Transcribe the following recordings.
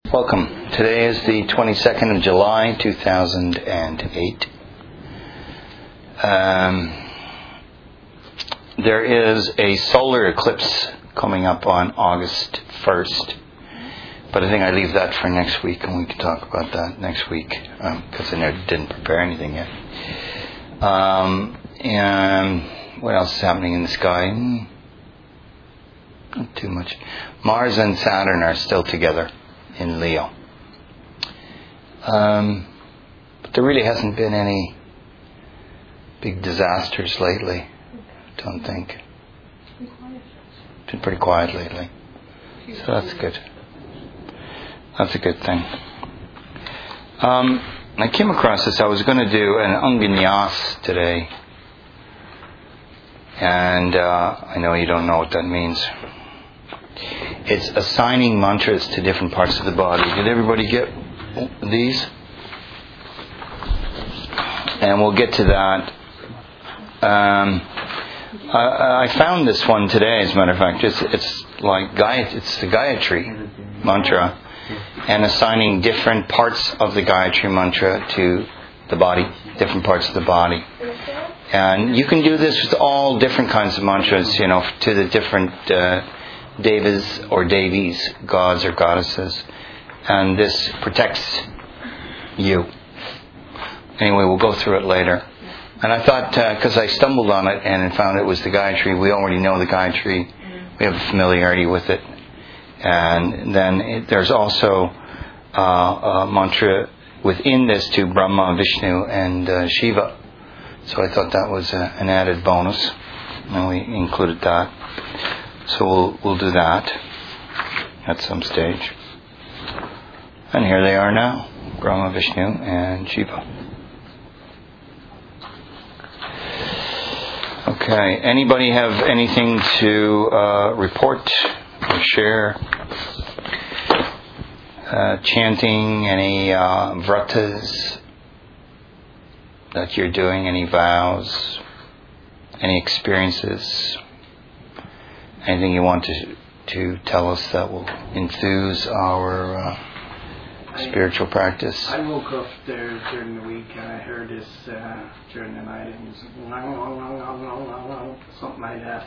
Welcome. Today is the 22nd of July, 2008. There is a solar eclipse coming up on August 1st. But I think I leave that for next week, and we can talk about that next week, because I didn't prepare anything yet. And what else is happening in the sky? Not too much. Mars and Saturn are still together in Leo. But there really hasn't been any big disasters lately, I don't think. It's been pretty quiet lately. So that's good. That's a good thing. I came across this. I was going to do an Anganyas today. And I know you don't know what that means. It's assigning mantras to different parts of the body. Did everybody get these? And we'll get to that. I found this one today, as a matter of fact. It's like it's the Gayatri mantra, and assigning different parts of the Gayatri mantra to the body, different parts of the body. And you can do this with all different kinds of mantras, to the different devas or devis, gods or goddesses. And this protects you. Anyway, we'll go through it later. And I thought, because I stumbled on it and found it was the Gayatri, we already know the Gayatri, we have a familiarity with it. And then there's also a mantra within this to Brahma, Vishnu, and Shiva. So I thought that was an added bonus, and we included that. So we'll do that at some stage. And here they are now, Brahma, Vishnu, and Shiva. Okay, anybody have anything to report or share? Chanting, any vratas that you're doing, any vows, any experiences, anything you want to tell us that will enthuse our spiritual practice? I woke up there during the week and I heard this during the night. It was something like that.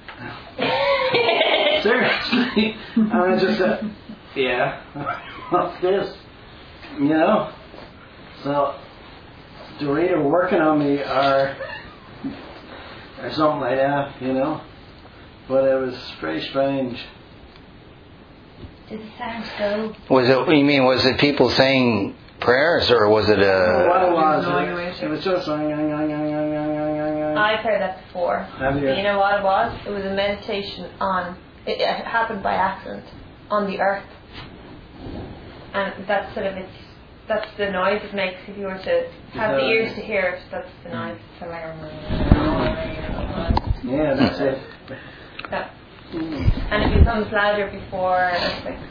Seriously. And I just said, yeah, what's this? So they're either working on me or something like that, But it was very strange. Did the sound go? Was it people saying prayers, or was it What it was, it was just... I've heard that before. Have you? But you know what it was? It was a meditation on... It happened by accident on the earth. And that's that's the noise it makes if you were to have the ears to hear it. That's the noise. So yeah, that's it. Yeah. And it becomes louder before it's like...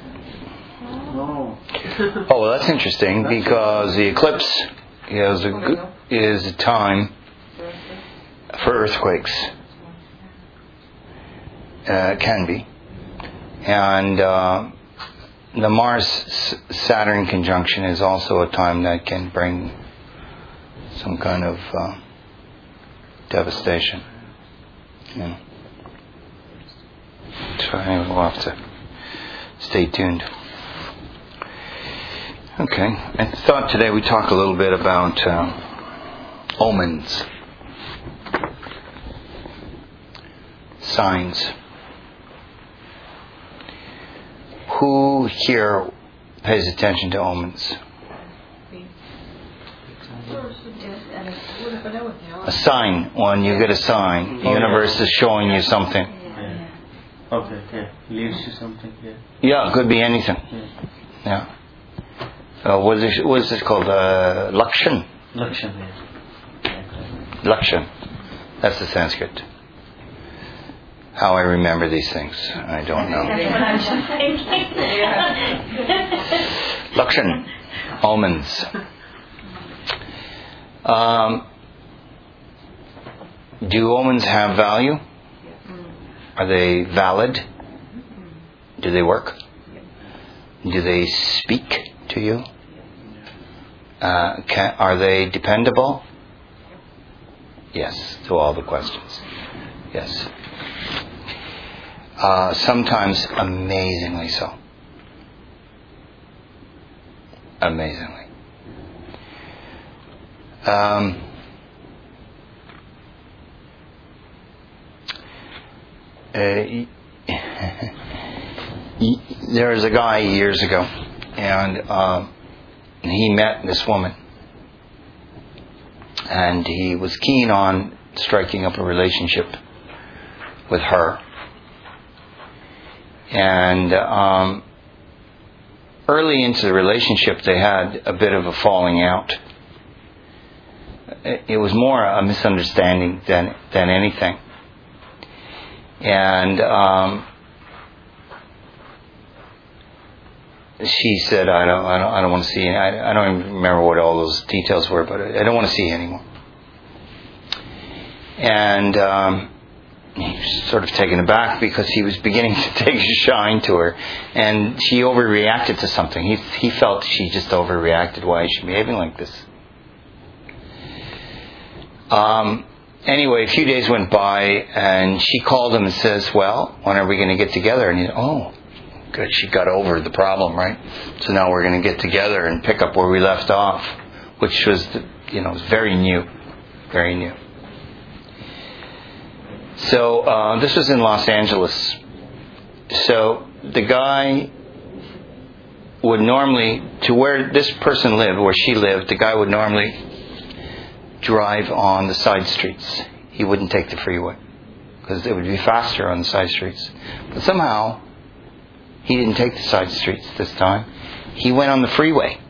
Oh, well, that's interesting, because the eclipse is a time for earthquakes. Can be. And the Mars-Saturn conjunction is also a time that can bring some kind of devastation. Yeah. So anyway, we'll have to stay tuned. Okay. I thought today we'd talk a little bit about omens. Signs. Who here pays attention to omens? A sign. When you get a sign, the universe is showing you something. Okay, yeah. Leads to something, yeah. Yeah, it could be anything. Yeah. What is it called? Lakshan? Lakshan, yeah. Lakshan. That's the Sanskrit. How I remember these things, I don't know. Lakshan. Omens. Do omens have value? Are they valid? Do they work? Do they speak to you? Are they dependable? Yes, to all the questions. Yes. Sometimes amazingly so. Amazingly. There was a guy years ago, and he met this woman, and he was keen on striking up a relationship with her. And early into the relationship, they had a bit of a falling out. It was more a misunderstanding than anything. And she said, "I don't want to see you." I don't even remember what all those details were, but I don't want to see you anymore. And he was sort of taken aback because he was beginning to take a shine to her, and she overreacted to something. He felt she just overreacted. Why is she behaving like this? Anyway, a few days went by, and she called him and says, "Well, when are we going to get together?" And he said, "Oh, good, she got over the problem, right? So now we're going to get together and pick up where we left off," which was, was very new, very new. So this was in Los Angeles. So the guy would normally, to where this person lived, where she lived, the guy would normally drive on the side streets. He wouldn't take the freeway because it would be faster on the side streets. But somehow he didn't take the side streets this time. He went on the freeway.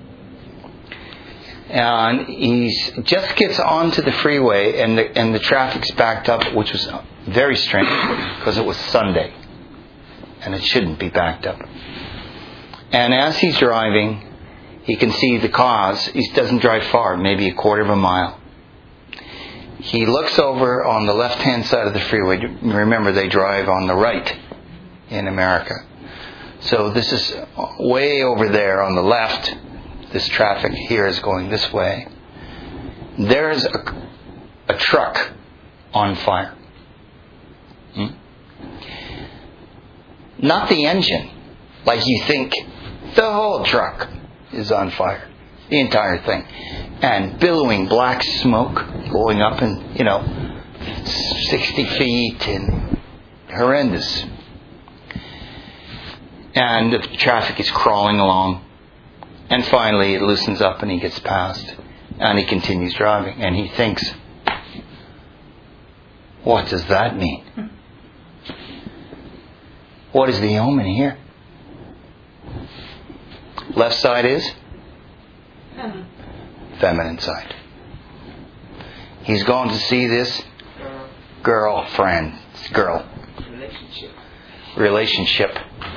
And he just gets onto the freeway, and the traffic's backed up, which was very strange because it was Sunday, and it shouldn't be backed up. And as he's driving, he can see the cause. He doesn't drive far, maybe a quarter of a mile. He looks over on the left-hand side of the freeway. Remember, they drive on the right in America. So this is way over there on the left. This traffic here is going this way. There's a truck on fire. Not the engine, like you think. The whole truck is on fire. The entire thing. And billowing black smoke going up and, 60 feet and horrendous. And the traffic is crawling along. And finally it loosens up and he gets past. And he continues driving. And he thinks, what does that mean? What is the omen here? Left side is? Feminine side. He's going to see this relationship.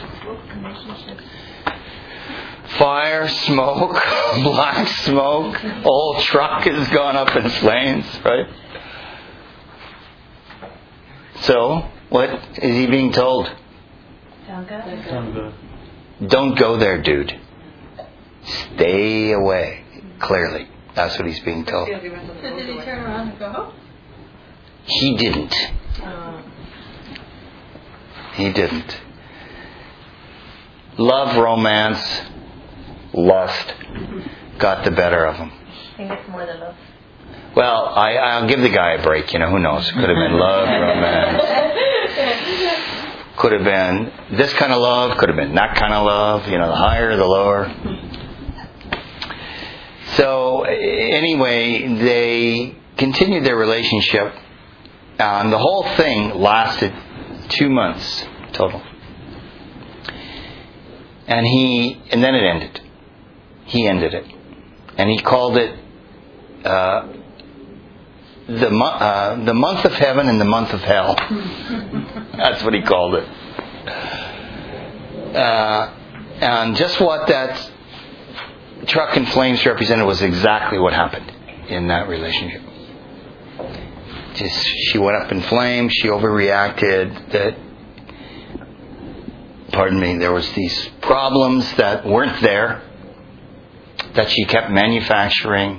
Fire, smoke, black smoke, whole truck has gone up in flames, right? So, what is he being told? Don't go there, dude. Stay away. Clearly, that's what he's being told. Did he turn around and go home? He didn't. He didn't. Love, romance, lust got the better of him. I think it's more than love. Well, I'll give the guy a break. Who knows? Could have been love, romance. Could have been this kind of love. Could have been that kind of love. The higher, the lower. So anyway, they continued their relationship. And the whole thing lasted 2 months total. And then it ended. He ended it. And he called it the month of heaven and the month of hell. That's what he called it. And just what that truck in flames represented was exactly what happened in that relationship. She went up in flames. She overreacted. That pardon me, there was these problems that weren't there, that she kept manufacturing,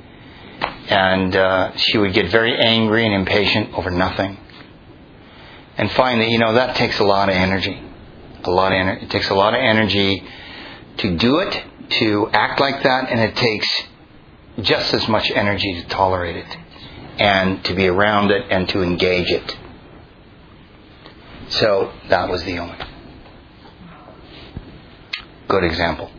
and she would get very angry and impatient over nothing. And finally, that takes a lot of energy. It takes a lot of energy to do it, to act like that, and it takes just as much energy to tolerate it, and to be around it, and to engage it. So that was the Omen. Good example.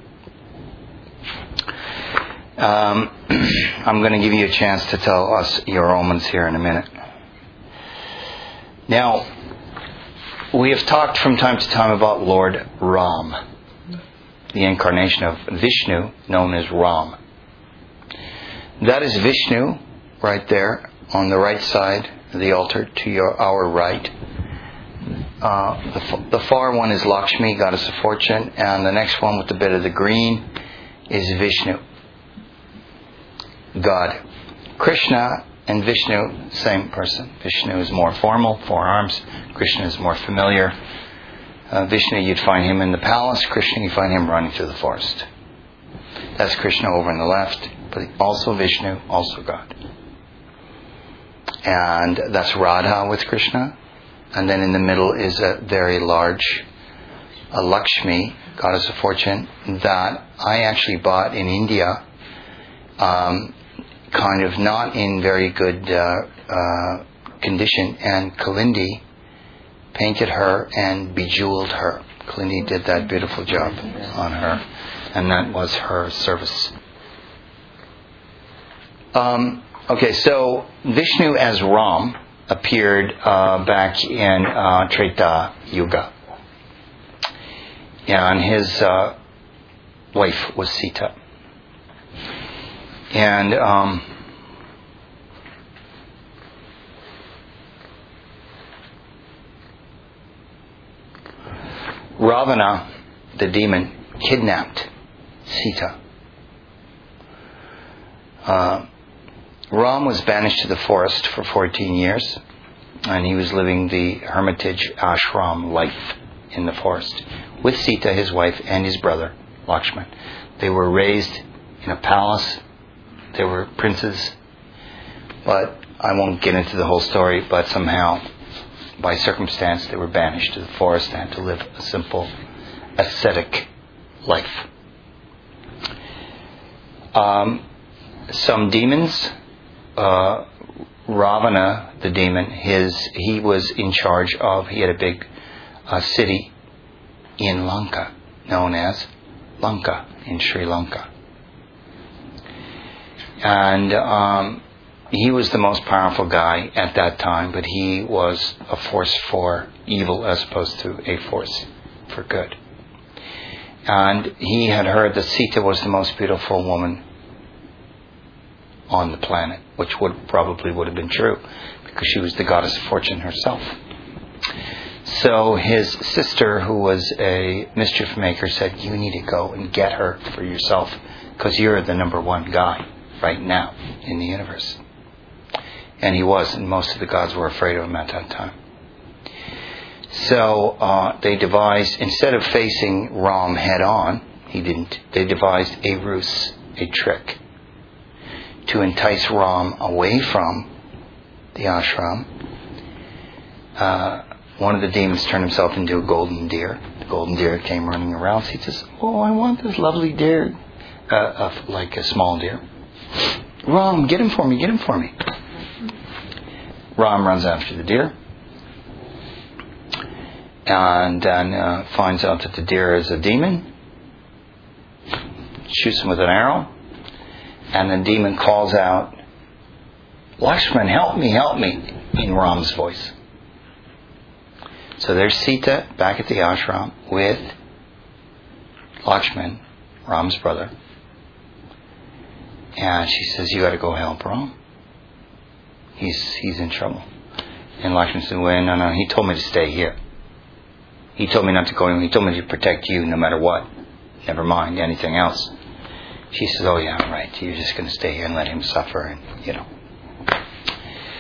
I'm going to give you a chance to tell us your omens here in a minute. Now, we have talked from time to time about Lord Ram, the incarnation of Vishnu, known as Ram. That is Vishnu right there on the right side of the altar to our right. The far one is Lakshmi, goddess of fortune, and the next one with the bit of the green is Vishnu, God. Krishna and Vishnu, same person. Vishnu is more formal, 4 arms. Krishna is more familiar. Vishnu, you'd find him in the palace. Krishna, you find him running through the forest. That's Krishna over on the left, but also Vishnu, also God. And that's Radha with Krishna. And then in the middle is a very large Lakshmi, goddess of fortune, that I actually bought in India, kind of not in very good condition. And Kalindi painted her and bejeweled her. Kalindi did that beautiful job on her. And that was her service. Okay, so Vishnu as Ram appeared back in Treta Yuga. And his wife was Sita. And Ravana, the demon, kidnapped Sita. Ram was banished to the forest for 14 years, and he was living the hermitage ashram life in the forest with Sita, his wife, and his brother, Lakshman. They were raised in a palace. They were princes, but I won't get into the whole story, but somehow, by circumstance, they were banished to the forest and had to live a simple, ascetic life. Some demons, Ravana, the demon, he was in charge of, he had a big city in Lanka, known as Lanka, in Sri Lanka. And he was the most powerful guy at that time, but he was a force for evil as opposed to a force for good. And he had heard that Sita was the most beautiful woman on the planet, which probably would have been true, because she was the goddess of fortune herself. So his sister, who was a mischief maker, said, "You need to go and get her for yourself, because you're the number one guy right now in the universe." And he was, and most of the gods were afraid of him at that time. So they devised, instead of facing Ram head on, he didn't, they devised a ruse, a trick, to entice Ram away from the ashram. One of the demons turned himself into a golden deer. The golden deer came running around. He says, "Oh, I want this lovely deer," like a small deer. "Ram, get him for me, get him for me." Ram runs after the deer, and then finds out that the deer is a demon, shoots him with an arrow, and the demon calls out, "Lakshman, help me, help me," in Ram's voice. So there's Sita back at the ashram with Lakshman, Ram's brother. And she says, "You got to go help Ram. He's in trouble." And Lakshman said, "Well, no, he told me to stay here. He told me not to go anywhere. He told me to protect you no matter what. Never mind anything else." She says, "Oh yeah, right. You're just going to stay here and let him suffer, and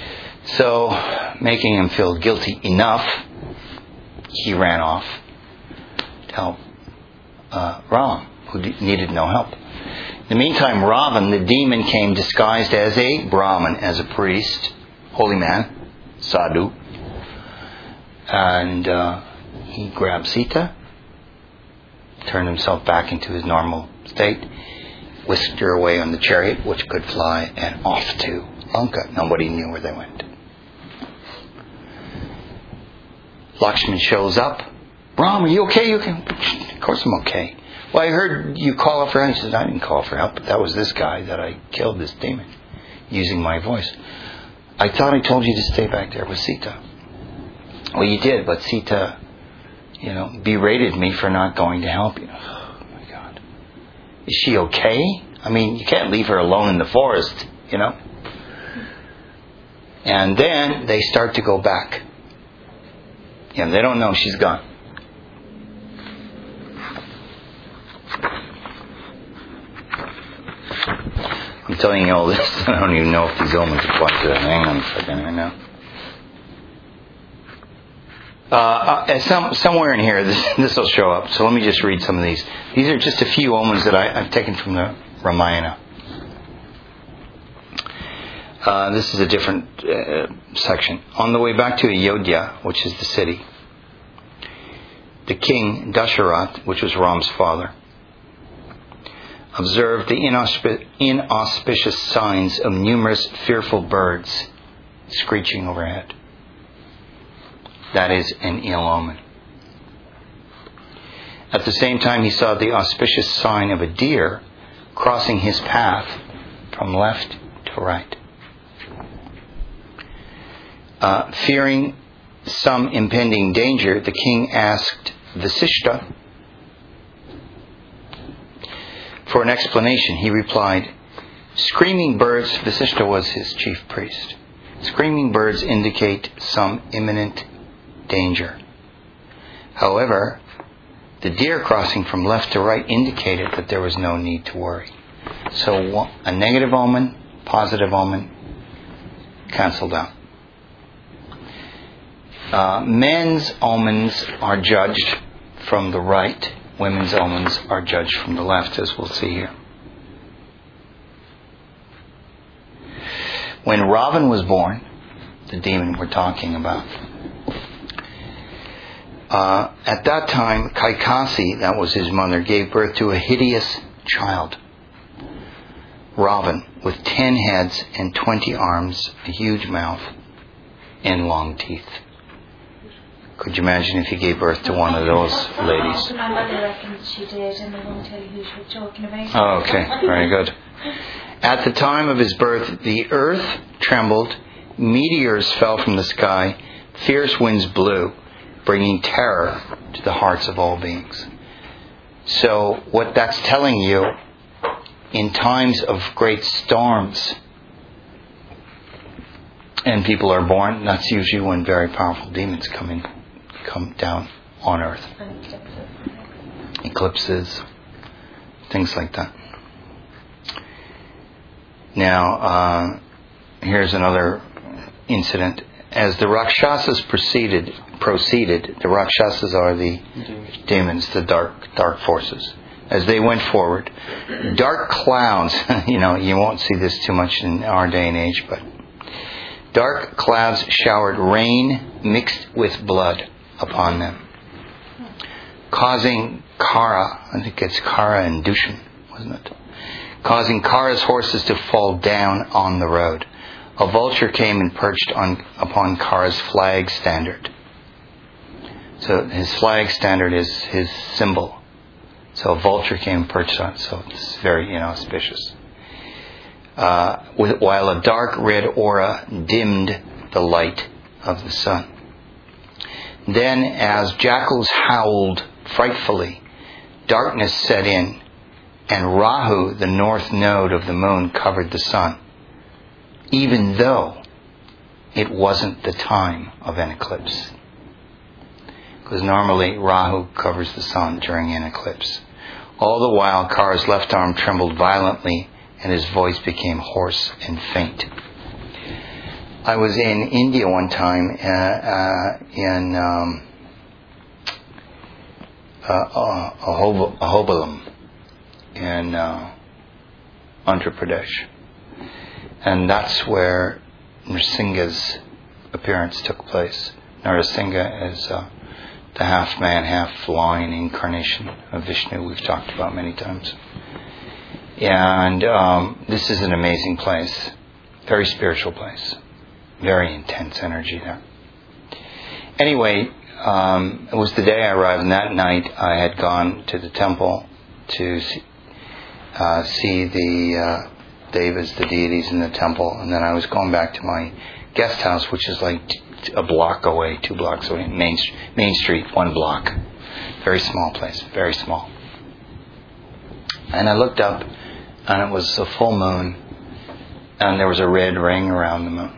So, making him feel guilty enough, he ran off help Ram, who needed no help. In the meantime, Ravan, the demon, came disguised as a Brahmin, as a priest, holy man, sadhu, and he grabbed Sita, turned himself back into his normal state, whisked her away on the chariot, which could fly, and off to Lanka. Nobody knew where they went. Lakshman shows up. Ram, are you okay? You can. Of course I'm okay. Well, I heard you call out for help. He says, I didn't call for help. That was this guy that I killed, this demon, using my voice. I thought I told you to stay back there with Sita. Well, you did, but Sita, berated me for not going to help you. Oh, my God. Is she okay? I mean, you can't leave her alone in the forest, And then they start to go back. They don't know she's gone. I'm telling you all this. I don't even know if these omens apply to that. Hang on a second. I know. Somewhere in here, this will show up. So let me just read some of these. These are just a few omens that I've taken from the Ramayana. This is a different section. On the way back to Ayodhya, which is the city, the king Dasharath, which was Ram's father, observed the inauspicious signs of numerous fearful birds screeching overhead. That is an ill omen. At the same time, he saw the auspicious sign of a deer crossing his path from left to right. Fearing some impending danger, the king asked Vasishta for an explanation. He replied, screaming birds, Vasishta was his chief priest, screaming birds indicate some imminent danger. However, the deer crossing from left to right indicated that there was no need to worry. So a negative omen, positive omen, cancelled out. Men's omens are judged from the right. Women's omens are judged from the left, as we'll see here. When Ravan was born, the demon we're talking about, at that time, Kaikasi, that was his mother, gave birth to a hideous child, Ravan, with 10 heads and 20 arms, a huge mouth, and long teeth. Could you imagine if he gave birth to one of those ladies? My mother reckons she did, and I won't tell you who she was talking about. Oh, okay. Very good. At the time of his birth, the earth trembled, meteors fell from the sky, fierce winds blew, bringing terror to the hearts of all beings. So what that's telling you, in times of great storms, and people are born, that's usually when very powerful demons come down on earth. Eclipses, things like that. Now, here's another incident. As the Rakshasas proceeded, the Rakshasas are the demons, the dark forces. As they went forward, dark clouds, you won't see this too much in our day and age, but dark clouds showered rain mixed with blood upon them, causing Kara, I think it's Kara and Dushan, wasn't it? Causing Kara's horses to fall down on the road. A vulture came and perched upon Kara's flag standard. So his flag standard is his symbol. So a vulture came and perched on it. So it's very auspicious. While a dark red aura dimmed the light of the sun. Then, as jackals howled frightfully, darkness set in, and Rahu, the north node of the moon, covered the sun, even though it wasn't the time of an eclipse. Because normally Rahu covers the sun during an eclipse. All the while, Kara's left arm trembled violently, and his voice became hoarse and faint. I was in India one time Ahobilam in Andhra Pradesh. And that's where Nrsinga's appearance took place. Nrsinga is the half man, half lion incarnation of Vishnu we've talked about many times. And this is an amazing place. Very spiritual place. Very intense energy there. Anyway, it was the day I arrived, and that night I had gone to the temple to see the devas, the deities in the temple, and then I was going back to my guest house, which is like a block away, 2 blocks away, Main Street, 1 block. Very small place, very small. And I looked up, and it was a full moon, and there was a red ring around the moon.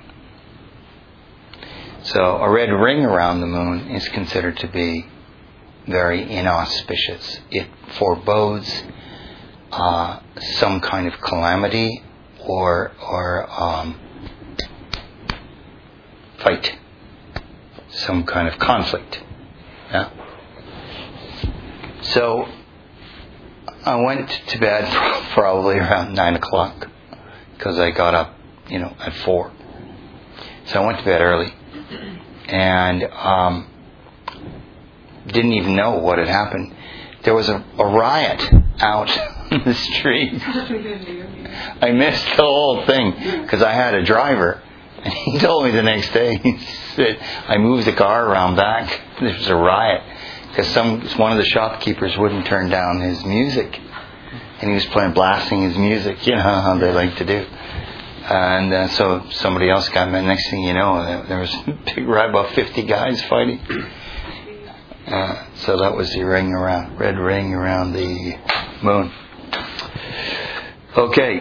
So a red ring around the moon is considered to be very inauspicious. It forebodes some kind of calamity or fight, some kind of conflict. Yeah. So I went to bed probably around 9 o'clock because I got up, at 4. So I went to bed early and didn't even know what had happened. There was a riot out in the street. I missed the whole thing because I had a driver, and he told me the next day, he said, I moved the car around back. There was a riot because one of the shopkeepers wouldn't turn down his music, and he was blasting his music. You know how they like to do. And so somebody else got me. Next thing you know, there was a big riot, about 50 guys fighting. So that was the red ring around the moon. Okay.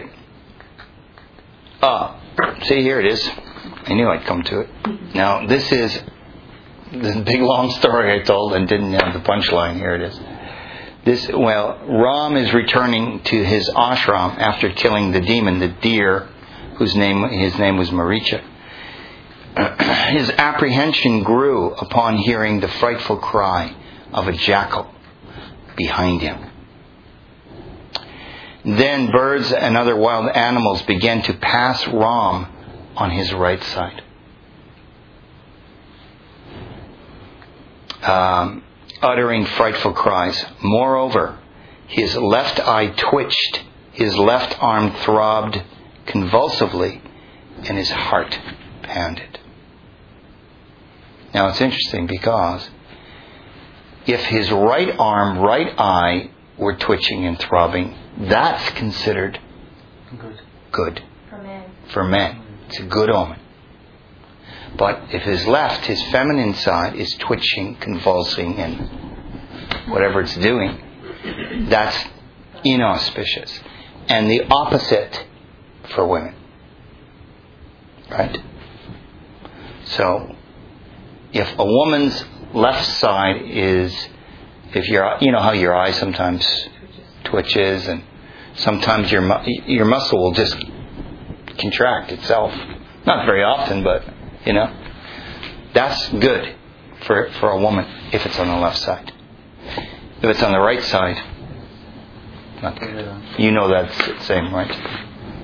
See, here it is. I knew I'd come to it. Now, this is the big long story I told and didn't have the punchline. Here it is. Ram is returning to his ashram after killing the demon, the deer, his name was Maricha. His apprehension grew upon hearing the frightful cry of a jackal behind him. Then birds and other wild animals began to pass Ram on his right side. Uttering frightful cries. Moreover, his left eye twitched, his left arm throbbed convulsively, and his heart pounded. Now it's interesting because if his right arm, right eye were twitching and throbbing, that's considered good for men. It's a good omen. But if his left, his feminine side, is twitching, convulsing, and whatever it's doing, that's inauspicious. And the opposite for women. Right? So, if a woman's left side is, you know how your eye sometimes twitches, and sometimes your muscle will just contract itself. Not very often, but that's good for a woman if it's on the left side. If it's on the right side, not good. You know that's the same, right?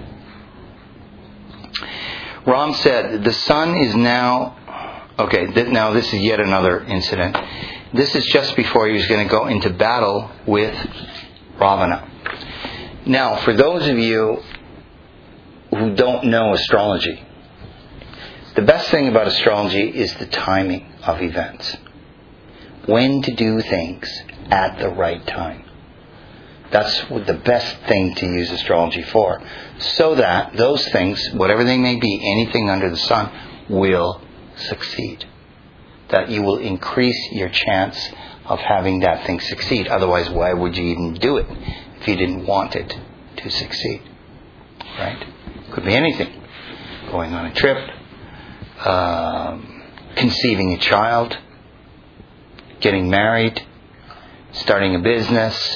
Ram said, the sun is now... Okay, now this is yet another incident. This is just before he was going to go into battle with Ravana. Now, for those of you who don't know astrology, the best thing about astrology is the timing of events. When to do things at the right time. That's the best thing to use astrology for. So that those things, whatever they may be, anything under the sun, will succeed. That you will increase your chance of having that thing succeed. Otherwise, why would you even do it if you didn't want it to succeed? Right? Could be anything. Going on a trip, conceiving a child, getting married, starting a business,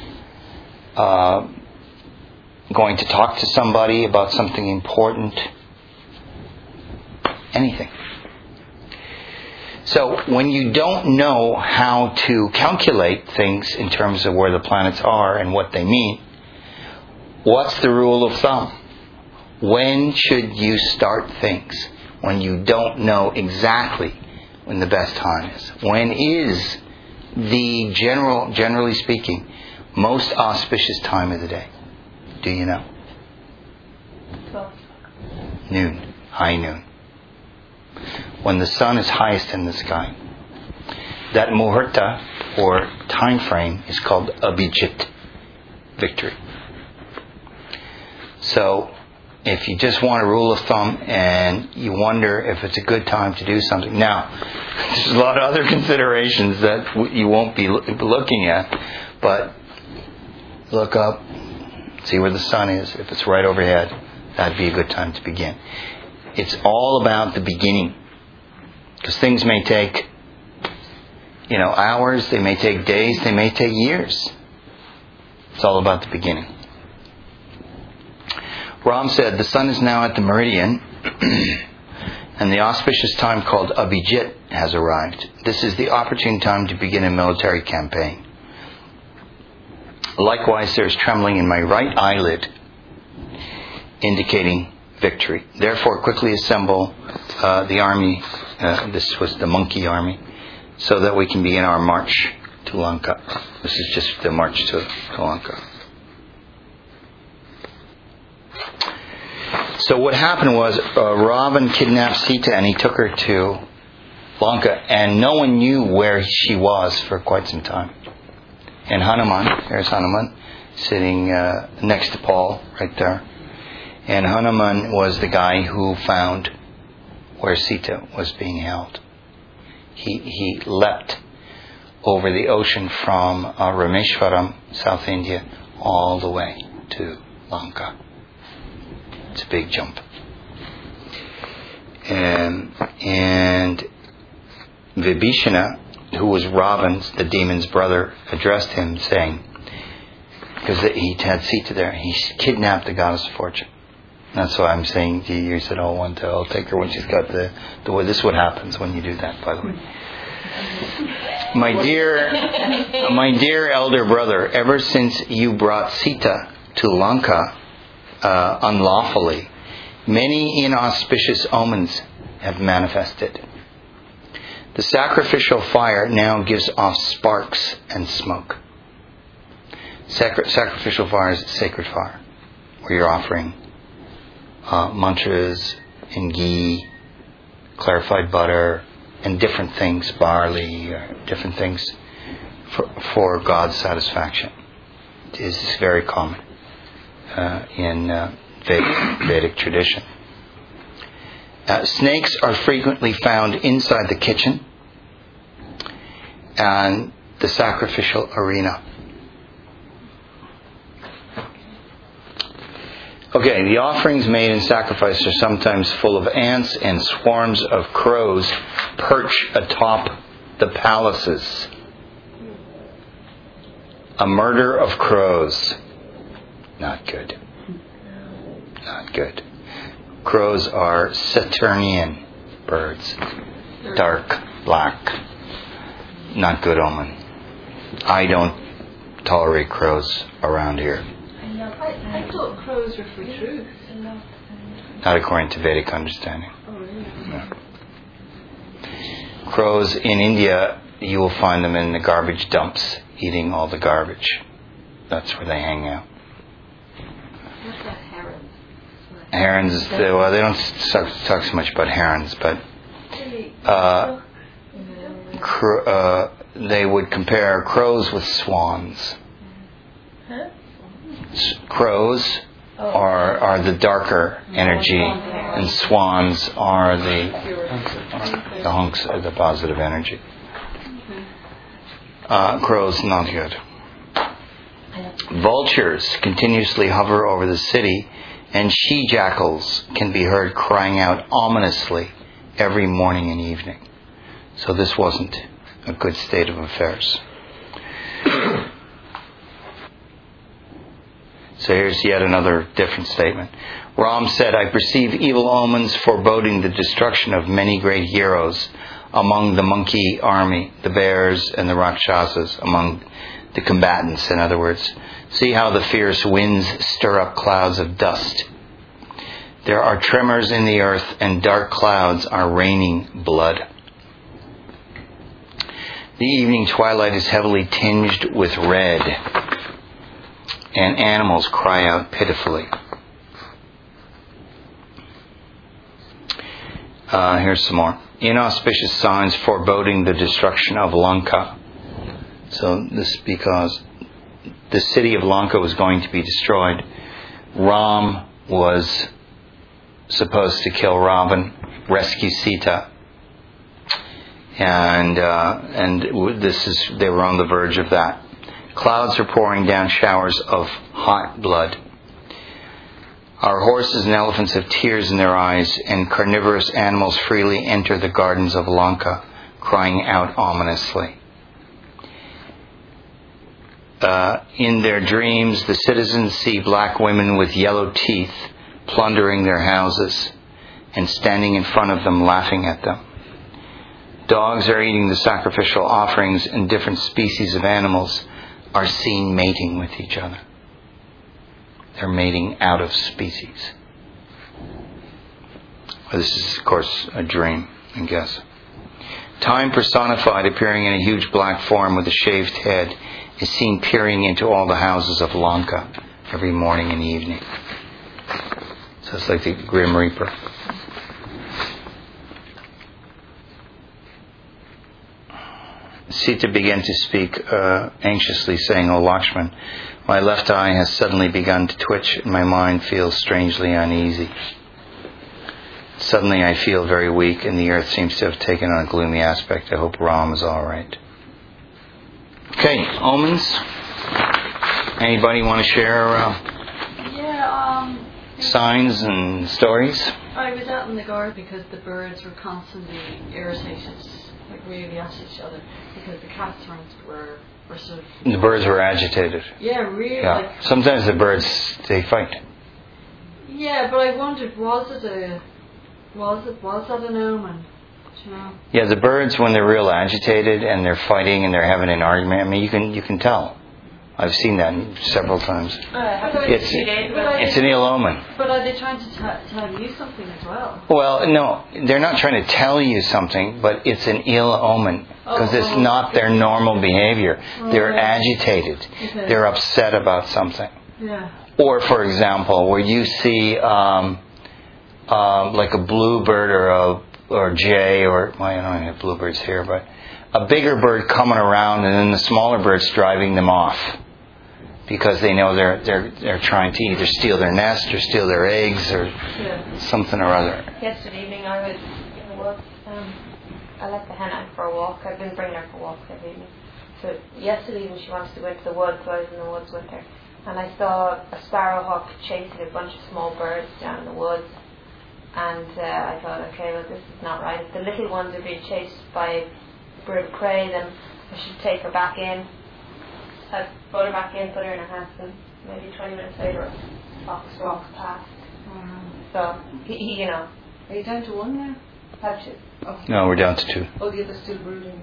going to talk to somebody about something important. Anything. So when you don't know how to calculate things in terms of where the planets are and what they mean, what's the rule of thumb? When should you start things? When you don't know exactly when the best time is. When is the generally speaking, most auspicious time of the day? Do you know? 12. Noon. High noon. When the sun is highest in the sky. That muhurta, or time frame, is called Abhijit, victory. So, if you just want a rule of thumb and you wonder if it's a good time to do something. Now, there's a lot of other considerations that you won't be looking at, but look up, see where the sun is. If it's right overhead, that'd be a good time to begin. It's all about the beginning. Because things may take, hours, they may take days, they may take years. It's all about the beginning. Ram said, the sun is now at the meridian, and the auspicious time called Abhijit has arrived. This is the opportune time to begin a military campaign. Likewise, there is trembling in my right eyelid, indicating victory. Therefore, quickly assemble the army. This was the monkey army, so that we can begin our march to Lanka. This is just the march to Lanka. So what happened was Ravan kidnapped Sita and he took her to Lanka, and no one knew where she was for quite some time. And Hanuman, there's Hanuman, sitting next to Paul, right there. And Hanuman was the guy who found where Sita was being held. He leapt over the ocean from Rameshwaram, South India, all the way to Lanka. It's a big jump. And Vibhishana, who was Ravan's, the demon's brother, addressed him saying, because he had Sita there, he kidnapped the goddess of fortune. That's why I'm saying to you, said, I'll take her when she's got the way. This is what happens when you do that, by the way. My dear elder brother, ever since you brought Sita to Lanka unlawfully, many inauspicious omens have manifested. The sacrificial fire now gives off sparks and smoke. Sacrificial fire is sacred fire, where you're offering mantras and ghee, clarified butter, and different things, barley, different things for God's satisfaction. It is very common in Vedic tradition. Snakes are frequently found inside the kitchen and the sacrificial arena. Okay, the offerings made in sacrifice are sometimes full of ants, and swarms of crows perch atop the palaces. A murder of crows. Not good. Not good. Crows are Saturnian birds. Dark, black. Not good omen. I don't tolerate crows around here. I thought crows were for truth. Not according to Vedic understanding. Oh, really? No. Crows in India, you will find them in the garbage dumps, eating all the garbage. That's where they hang out. What about herons? Herons, they don't talk so much about herons, but they would compare crows with swans. Huh? Crows are the darker energy, and swans are the hunks are the positive energy. Crows, not good. Vultures continuously hover over the city, and she-jackals can be heard crying out ominously every morning and evening. So this wasn't a good state of affairs. So here's yet another different statement. Ram said, I perceive evil omens foreboding the destruction of many great heroes. among the monkey army, the bears and the Rakshasas, among the combatants, in other words. See how the fierce winds stir up clouds of dust. There are tremors in the earth, and dark clouds are raining blood. The evening twilight is heavily tinged with red, and animals cry out pitifully. Here's some more. Inauspicious signs foreboding the destruction of Lanka. So this is because the city of Lanka was going to be destroyed. Ram was supposed to kill Ravan, rescue Sita, and they were on the verge of that. Clouds are pouring down showers of hot blood. Our horses and elephants have tears in their eyes, and carnivorous animals freely enter the gardens of Lanka, crying out ominously. In their dreams, the citizens see black women with yellow teeth plundering their houses and standing in front of them laughing at them. Dogs are eating the sacrificial offerings, and different species of animals are seen mating with each other. They're mating out of species. This is, of course, a dream, I guess. Time personified, appearing in a huge black form with a shaved head, is seen peering into all the houses of Lanka every morning and evening. So it's like the Grim Reaper. Sita began to speak anxiously, saying, "O Lakshman, my left eye has suddenly begun to twitch and my mind feels strangely uneasy. Suddenly I feel very weak and the earth seems to have taken on a gloomy aspect. I hope Ram is all right." Okay, omens. Anybody want to share signs and stories? I was out in the garden because the birds were constantly irritated, like really at each other, because the catherines were sort of... The birds were agitated. Yeah, really. Yeah. Like, sometimes the birds, they fight. Yeah, but I wondered, was that an omen? Do you know? Yeah, the birds, when they're real agitated and they're fighting and they're having an argument, I mean, you can tell. I've seen that several times. It's an ill omen. But are they trying to tell you something as well? Well, no, they're not trying to tell you something, but it's an ill omen because it's not their normal behavior. They're agitated. Okay. They're upset about something. Yeah. Or, for example, where you see like a bluebird or jay, or well, I don't have bluebirds here, but a bigger bird coming around, and then the smaller bird's driving them off because they know they're trying to either steal their nest or steal their eggs or something or other. Yesterday evening I was in the woods. I let the hen out for a walk. I've been bringing her for walks every evening. So yesterday evening she wanted to go into the woods, so I was in the woods with her. And I saw a sparrowhawk chasing a bunch of small birds down in the woods. And I thought, okay, well, this is not right. If the little ones are being chased by a bird of prey, then I should take her back in. I put her back in, put her in her house, and maybe 20 minutes later a fox walks past. So, he, you know. Are you down to one now? Have to. Oh. No, we're down to 2. Oh, the other's still brooding.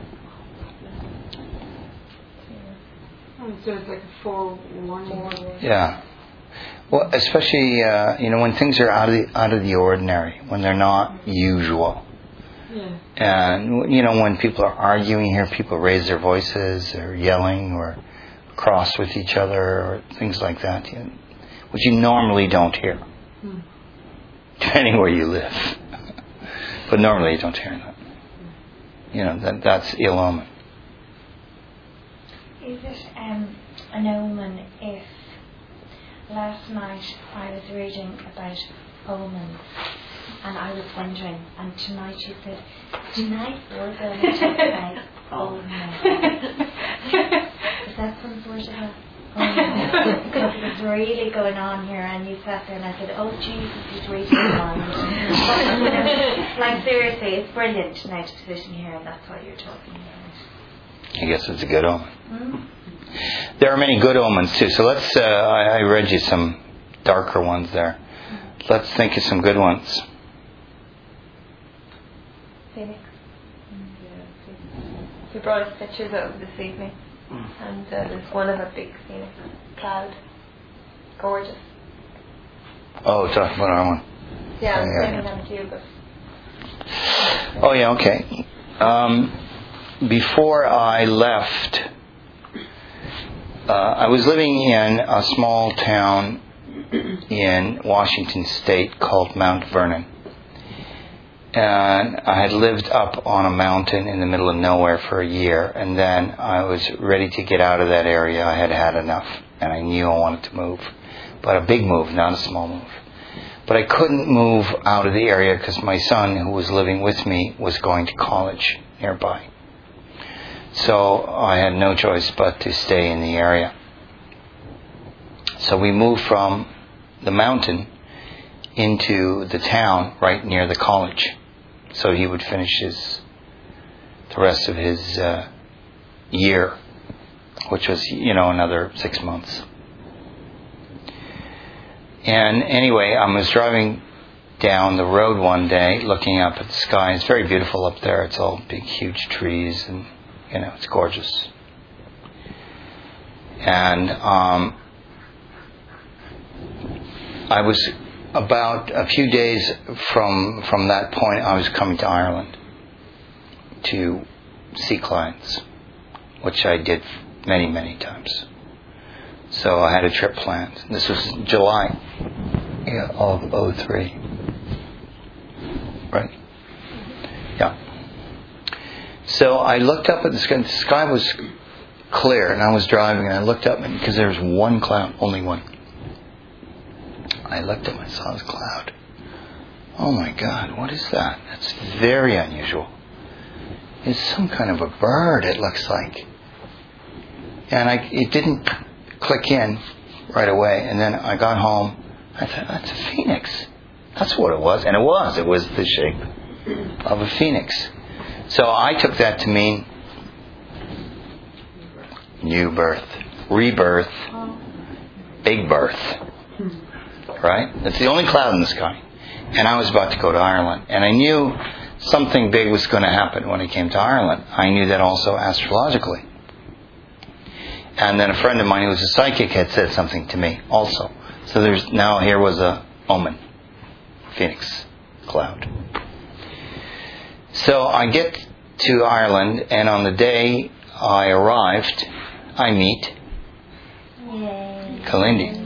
So it's like a forewarning. Yeah. Well, especially when things are out of the ordinary, when they're not usual. Yeah. And when people are arguing here, people raise their voices, or yelling, or cross with each other, or things like that, which you normally don't hear, depending where you live. But normally you don't hear that. That's ill omen. Is it an omen if last night I was reading about omens and I was wondering, and tonight you said, tonight we're going to talk about omens. Is that some sort of a omen? Because it was really going on here and you sat there and I said, oh Jesus, he's reading my mind. Like seriously, it's brilliant now to be sitting here and that's what you're talking about. I guess it's a good omen. There are many good omens too. So let's. I read you some darker ones there. Let's think of some good ones. Phoenix. He brought us pictures of this evening, and there's one of a big phoenix cloud. Gorgeous. Oh, talking about our one. Yeah, I'm Yeah. sending them to you, but Oh, yeah, okay. Before I left, I was living in a small town in Washington State called Mount Vernon. And I had lived up on a mountain in the middle of nowhere for a year, and then I was ready to get out of that area. I had had enough, and I knew I wanted to move. But a big move, not a small move. But I couldn't move out of the area because my son, who was living with me, was going to college nearby. So I had no choice but to stay in the area. So we moved from the mountain into the town right near the college. So he would finish the rest of his year, which was, another 6 months. And anyway, I was driving down the road one day, looking up at the sky. It's very beautiful up there. It's all big, huge trees, and it's gorgeous. And I was about a few days from that point. I was coming to Ireland to see clients, which I did many, many times. So I had a trip planned. This was July of 2003. Right? Yeah. So I looked up at the sky. The sky was clear, and I was driving, and I looked up, because there was one cloud, only one. I looked up and saw this cloud. Oh my God, what is that? That's very unusual. It's some kind of a bird, it looks like. And it didn't click in right away. And then I got home. I thought, that's a phoenix. That's what it was. And it was. It was the shape of a phoenix. So I took that to mean new birth, rebirth, big birth. Right? That's the only cloud in the sky. And I was about to go to Ireland. And I knew something big was going to happen when I came to Ireland. I knew that also astrologically. And then a friend of mine who was a psychic had said something to me also. So here was a omen. Phoenix cloud. So I get to Ireland, and on the day I arrived, I meet Kalindi.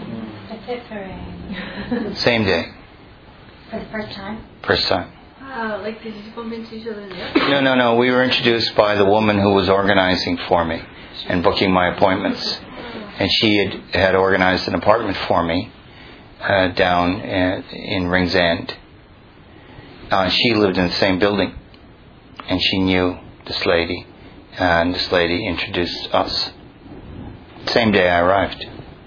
Same day. For the first time? First time. Like, did you bump into each other in the airport? No. We were introduced by the woman who was organizing for me and booking my appointments. And she had organized an apartment for me down in Rings End. She lived in the same building. And she knew this lady. And this lady introduced us. Same day I arrived.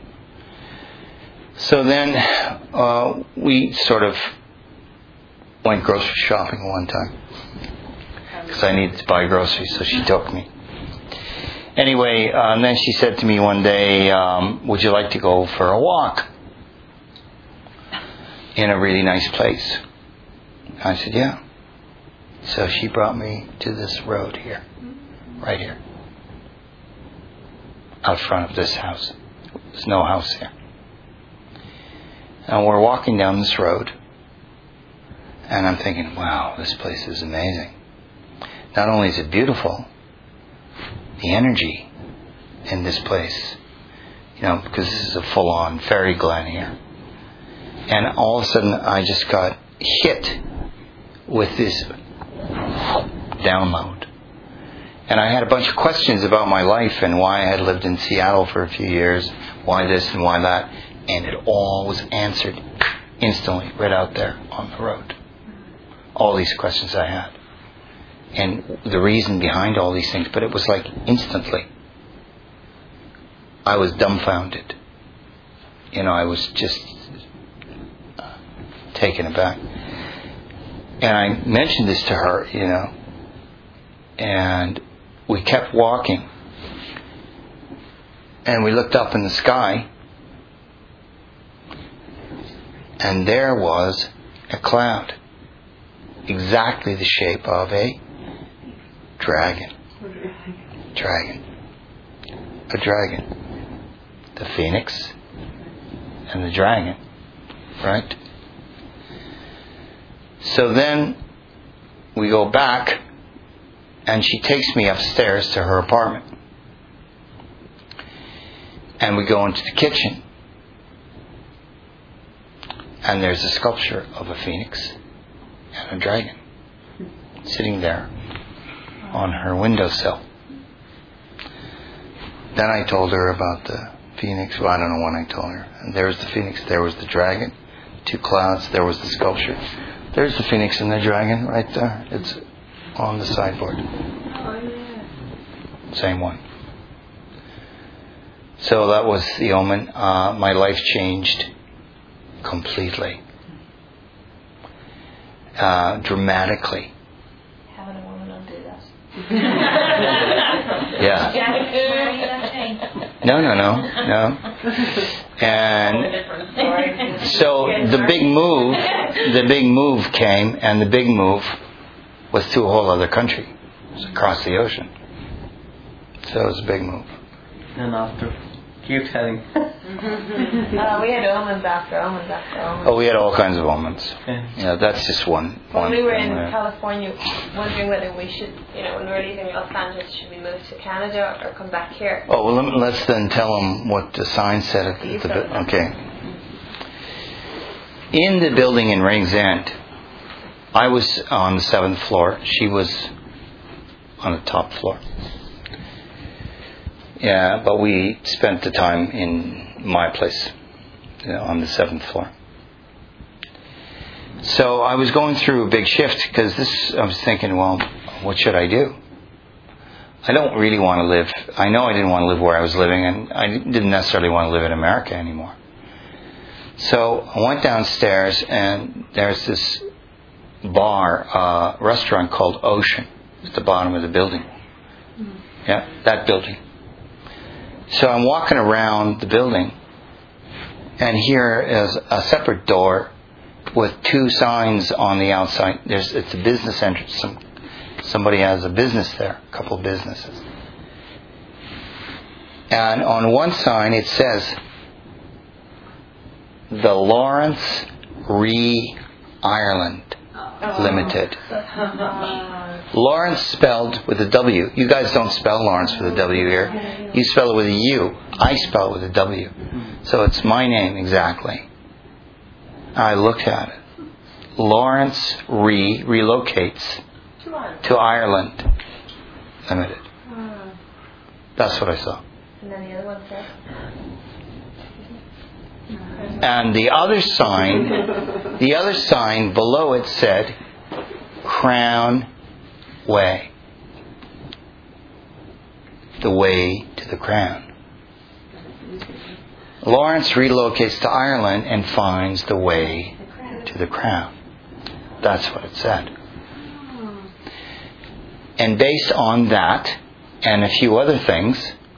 So then we sort of went grocery shopping one time. Because I needed to buy groceries, so she took me. Anyway, and then she said to me one day, would you like to go for a walk in a really nice place? I said, yeah. So she brought me to this road here, right here, out front of this house. There's no house here. And we're walking down this road, and I'm thinking, wow, this place is amazing. Not only is it beautiful, the energy in this place, because this is a full-on fairy glen here. And all of a sudden, I just got hit with this download. And I had a bunch of questions about my life and why I had lived in Seattle for a few years, why this and why that. And it all was answered instantly, right out there on the road. All these questions I had. And the reason behind all these things, but it was like instantly. I was dumbfounded. I was just taken aback. And I mentioned this to her, and we kept walking. And we looked up in the sky, and there was a cloud, exactly the shape of a dragon. dragon. A dragon. The phoenix and the dragon. Right? So then we go back and she takes me upstairs to her apartment. And we go into the kitchen. And there's a sculpture of a phoenix and a dragon sitting there on her windowsill. Then I told her about the phoenix. Well, I don't know when I told her. And there was the phoenix, there was the dragon, 2 clouds, there was the sculpture. There's the phoenix and the dragon right there. It's on the sideboard. Oh, yeah. Same one. So that was the omen. My life changed completely. Dramatically. Having a woman undo that. Yeah. No. And so the big move came, and the big move was to a whole other country. It was across the ocean. So it was a big move. And after, keep telling. We had omens after omens after omens. Oh, we had all kinds of omens. Yeah. Yeah, that's just one. When we were in thing, California, wondering whether we should, when we were leaving Los Angeles, should we move to Canada or come back here? Oh, well, let's then tell them what the sign said at the okay. In the building in Rings End, I was on the 7th floor. She was on the top floor. Yeah, but we spent the time in my place, on the 7th floor. So I was going through a big shift because I was thinking, well, what should I do? I don't really want to live. I know I didn't want to live where I was living, and I didn't necessarily want to live in America anymore. So I went downstairs, and there's this restaurant called Ocean at the bottom of the building. Yeah, that building. So I'm walking around the building, and here is a separate door with 2 signs on the outside. It's a business entrance. Somebody has a business there, a couple of businesses. And on one sign it says, the Lawrence Re Ireland Limited. Lawrence spelled with a W. You guys don't spell Lawrence with a W here. You spell it with a U. I spell it with a W. So it's my name exactly. I looked at it. Lawrence relocates to Ireland Limited. That's what I saw. And then the other one said? And the other sign below it said, Crown Way. The way to the crown. Lawrence relocates to Ireland and finds the way to the crown. That's what it said. And based on that and a few other things,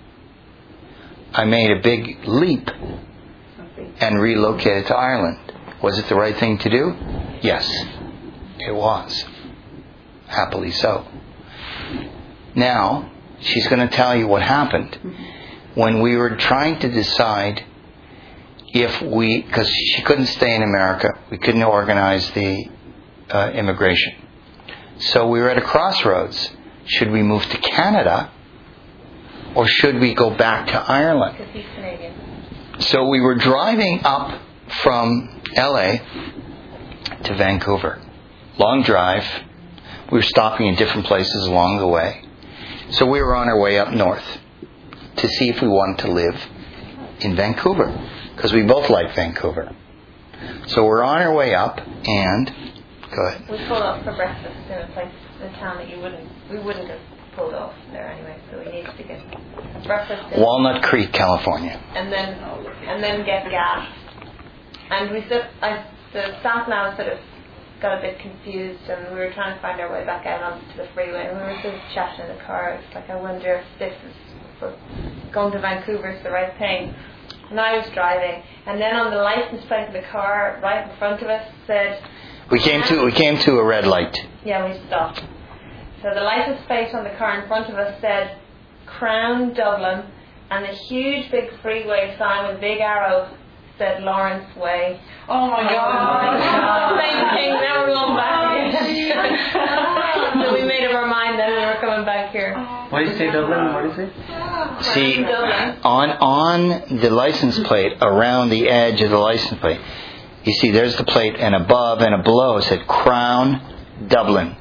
I made a big leap and relocated to Ireland. Was it the right thing to do? Yes, it was. Happily so. Now, she's going to tell you what happened when we were trying to decide because she couldn't stay in America, we couldn't organize the immigration. So we were at a crossroads. Should we move to Canada or should we go back to Ireland? Because he's Canadian. So we were driving up from LA to Vancouver. Long drive. We were stopping in different places along the way. So we were on our way up north to see if we wanted to live in Vancouver, because we both like Vancouver. So we're on our way up, and go ahead. We pulled off for breakfast in a place, a town that we wouldn't have pulled off there anyway. So we needed to get breakfast. Walnut Creek, California. And then get gas. And the staff now sort of got a bit confused, and we were trying to find our way back out onto the freeway, and we were sort of chatting in the car. It's like, I wonder if this is for going to Vancouver is the right thing. And I was driving, and then on the license plate of the car right in front of us said, we came to a red light. Yeah, we stopped. So the license plate on the car in front of us said Crown Dublin, and a huge big freeway sign with a big arrow said Lawrence Way. Oh my God. Same thing, now we're going back again. So we made up our mind then we were coming back here. What is it, Dublin? What is it? See, on the license plate, around the edge of the license plate, you see there's the plate, and above and below it said Crown Dublin.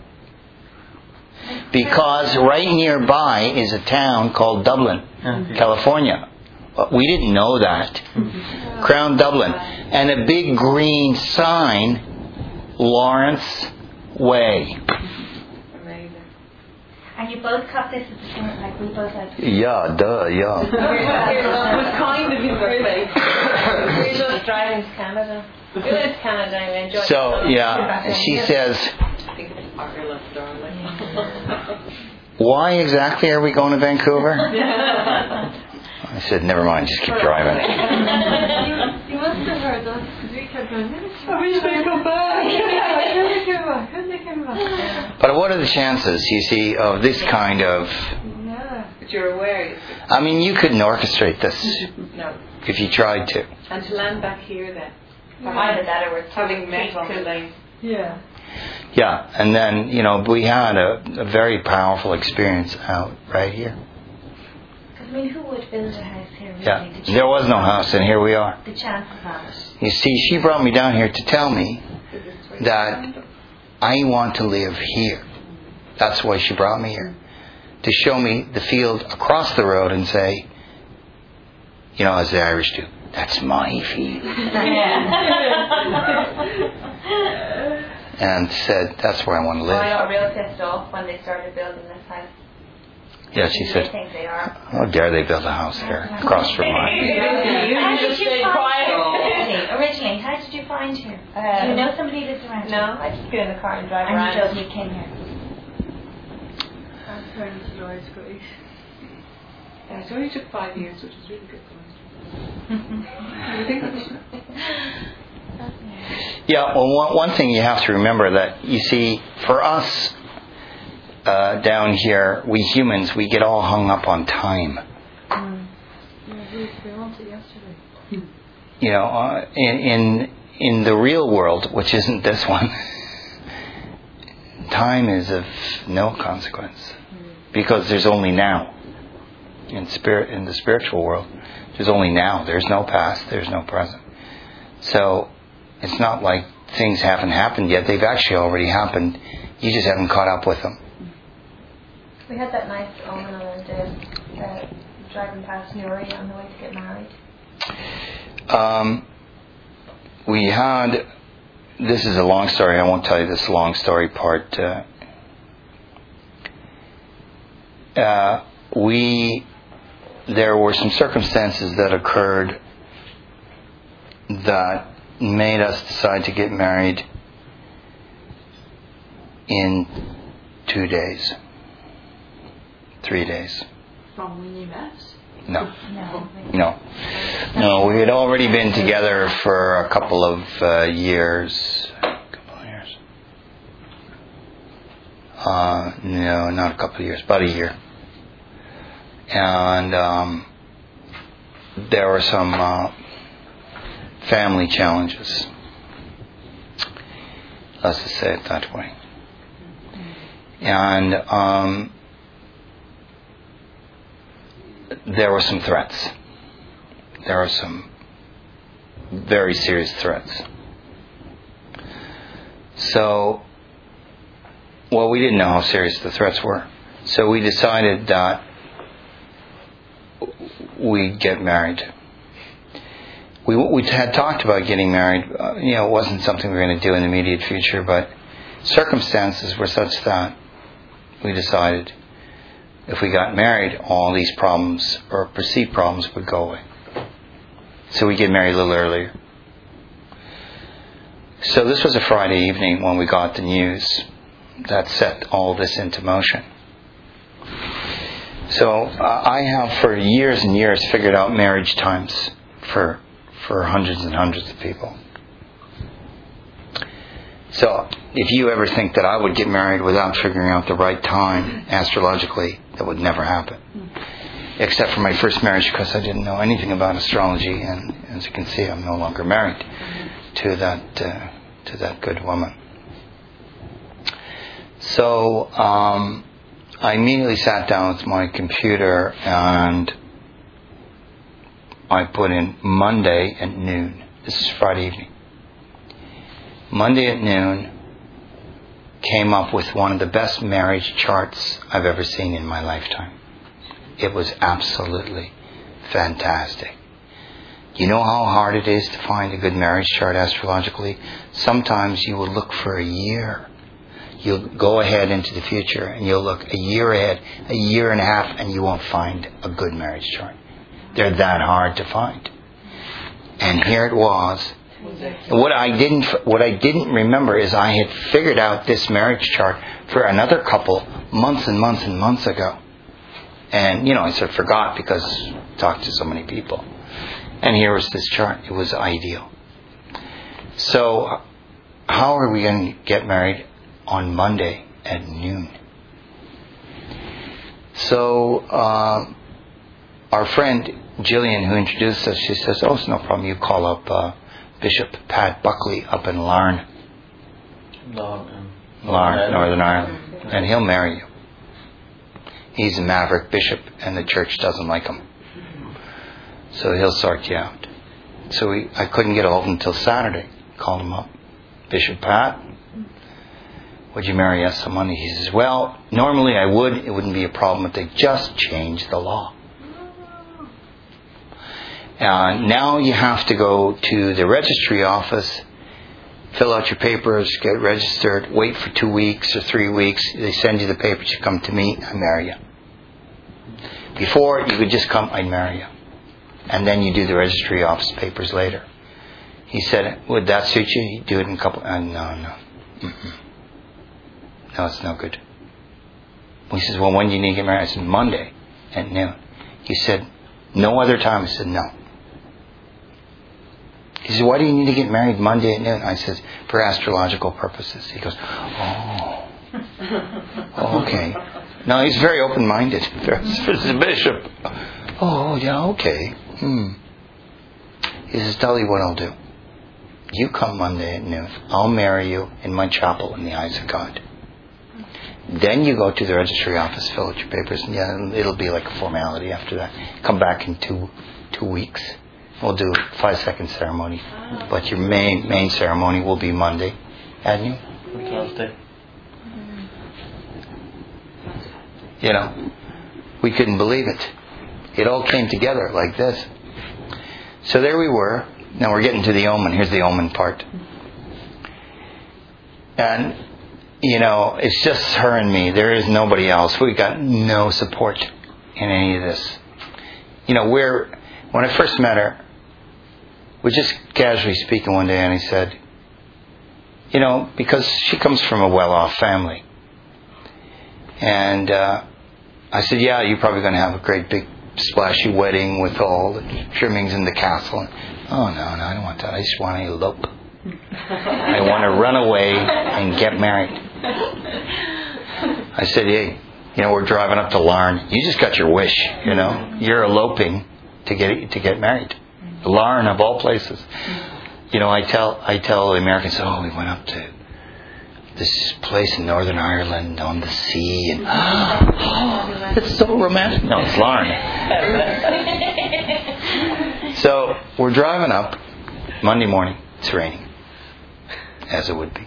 Because right nearby is a town called Dublin, California. But we didn't know that. Crown Dublin. And a big green sign, Lawrence Way. Amazing. And you both cut this at the same time, like we both had. Yeah, duh, yeah. It was kind of you, We're just driving to Canada. We went to Canada and enjoyed So, it. yeah, she says, Ireland, darling. why exactly are we going to Vancouver? I said, never mind, just keep driving. You must have heard that because we kept going, I wish they'd come back. When they came back. But what are the chances, you see, of this kind of... Yeah. But you're aware, you see. I mean, you couldn't orchestrate this No. if you tried to. And to land back here then. Either that or we're Having met Kool-Aid. Yeah. Yeah, and then, we had a very powerful experience out right here. I mean, who would build a house here? Really? Yeah, there was no house, and here we are. The chances of it. You see, she brought me down here to tell me that I want to live here. That's why she brought me here. To show me the field across the road and say, as the Irish do, that's my field. And said, that's where I want to live. I got real pissed off when they started building this house. Yeah, she They said, think they are. how dare they build a house here across from mine. How did you find quiet. originally, how did you find here? Do you know somebody that's around here? No, I just get in the car and drive And around. you drove, you came here. Our parents' story's great. Yeah, it only took 5 years, which is really good for us. You think of it? Yeah, well, one thing you have to remember that, you see, for us down here, we humans, we get all hung up on time. Yeah, we want it yesterday. In the real world, which isn't this one, time is of no consequence because there's only now. In the spiritual world, there's only now. There's no past. There's no present. So it's not like things haven't happened yet. They've actually already happened. You just haven't caught up with them. We had that nice omen on the day, driving past Nuri on the way to get married. We had. This is a long story. I won't tell you this long story part. There were some circumstances that occurred that made us decide to get married in 2 days. 3 days. From when you met? No. No, we had already been together for a couple of years. No, not a couple of years, about a year. And there were some family challenges. Let's just say it that way. And there were some threats. There were some very serious threats. So, well, we didn't know how serious the threats were. So we decided that we'd get married. We had talked about getting married. It wasn't something we were going to do in the immediate future, but circumstances were such that we decided if we got married, all these problems or perceived problems would go away. So we get married a little earlier. So this was a Friday evening when we got the news that set all this into motion. So I have for years and years figured out marriage times for hundreds and hundreds of people. So if you ever think that I would get married without figuring out the right time astrologically, that would never happen. except for my first marriage, because I didn't know anything about astrology, and as you can see, I'm no longer married to that good woman. So I immediately sat down with my computer and I put in Monday at noon. This is Friday evening. Monday at noon, came up with one of the best marriage charts I've ever seen in my lifetime. It was absolutely fantastic. You know how hard it is to find a good marriage chart astrologically? Sometimes you will look for a year. You'll go ahead into the future and you'll look a year ahead, a year and a half, and you won't find a good marriage chart. They're that hard to find. And here it was. What I didn't remember is I had figured out this marriage chart for another couple months and months and months ago. And, I sort of forgot because I talked to so many people. And here was this chart. It was ideal. So, how are we going to get married on Monday at noon? So, our friend Jillian, who introduced us, she says, "Oh, it's no problem. You call up Bishop Pat Buckley up in Larne, Northern Ireland, and he'll marry you. He's a maverick bishop, and the church doesn't like him. So he'll sort you out." So I couldn't get a hold of him until Saturday. Called him up. "Bishop Pat, would you marry us on Monday?" He says, "Well, normally I would. It wouldn't be a problem, but they just changed the law. Now you have to go to the registry office, fill out your papers, get registered, wait for 2 weeks or 3 weeks. They send you the papers. You come to me, I marry you. Before, you could just come, I'd marry you. And then you do the registry office papers later." He said, "Would that suit you? You do it in a couple..." No. Mm-mm. No, it's no good. He says, "Well, when do you need to get married?" I said, "Monday at noon." He said, "No other time?" I said, "No." He said, "Why do you need to get married Monday at noon?" I said, "For astrological purposes." He goes, "Oh, okay." No, he's very open-minded. There's a bishop. "Oh, yeah, okay." He says, "Tell you what I'll do. You come Monday at noon. I'll marry you in my chapel in the eyes of God. Then you go to the registry office, fill out your papers, and it'll be like a formality after that. Come back in two weeks. We'll do a 5-second ceremony. But your main ceremony will be Monday at noon." We couldn't believe it. It all came together like this. So there we were. Now we're getting to the omen. Here's the omen part. And, it's just her and me. There is nobody else. We got no support in any of this. When I first met her, we just casually speaking one day, and I said, because she comes from a well-off family. And I said, "Yeah, you're probably going to have a great big splashy wedding with all the trimmings in the castle." And, "Oh, no, I don't want that. I just want to elope. I want to run away and get married." I said, "Hey, we're driving up to Larne. You just got your wish, You're eloping to get married. Larne, of all places." I tell the Americans, "Oh, we went up to this place in Northern Ireland on the sea, and it's so romantic." No, it's Larne. So we're driving up Monday morning. It's raining, as it would be.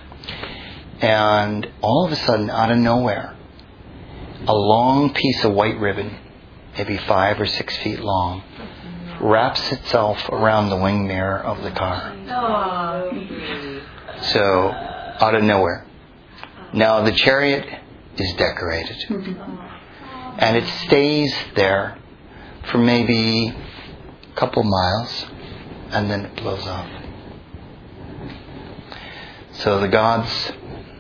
And all of a sudden, out of nowhere, a long piece of white ribbon, maybe 5 or 6 feet long, wraps itself around the wing mirror of the car. So, out of nowhere. Now, the chariot is decorated. And it stays there for maybe a couple miles, and then it blows off. So the gods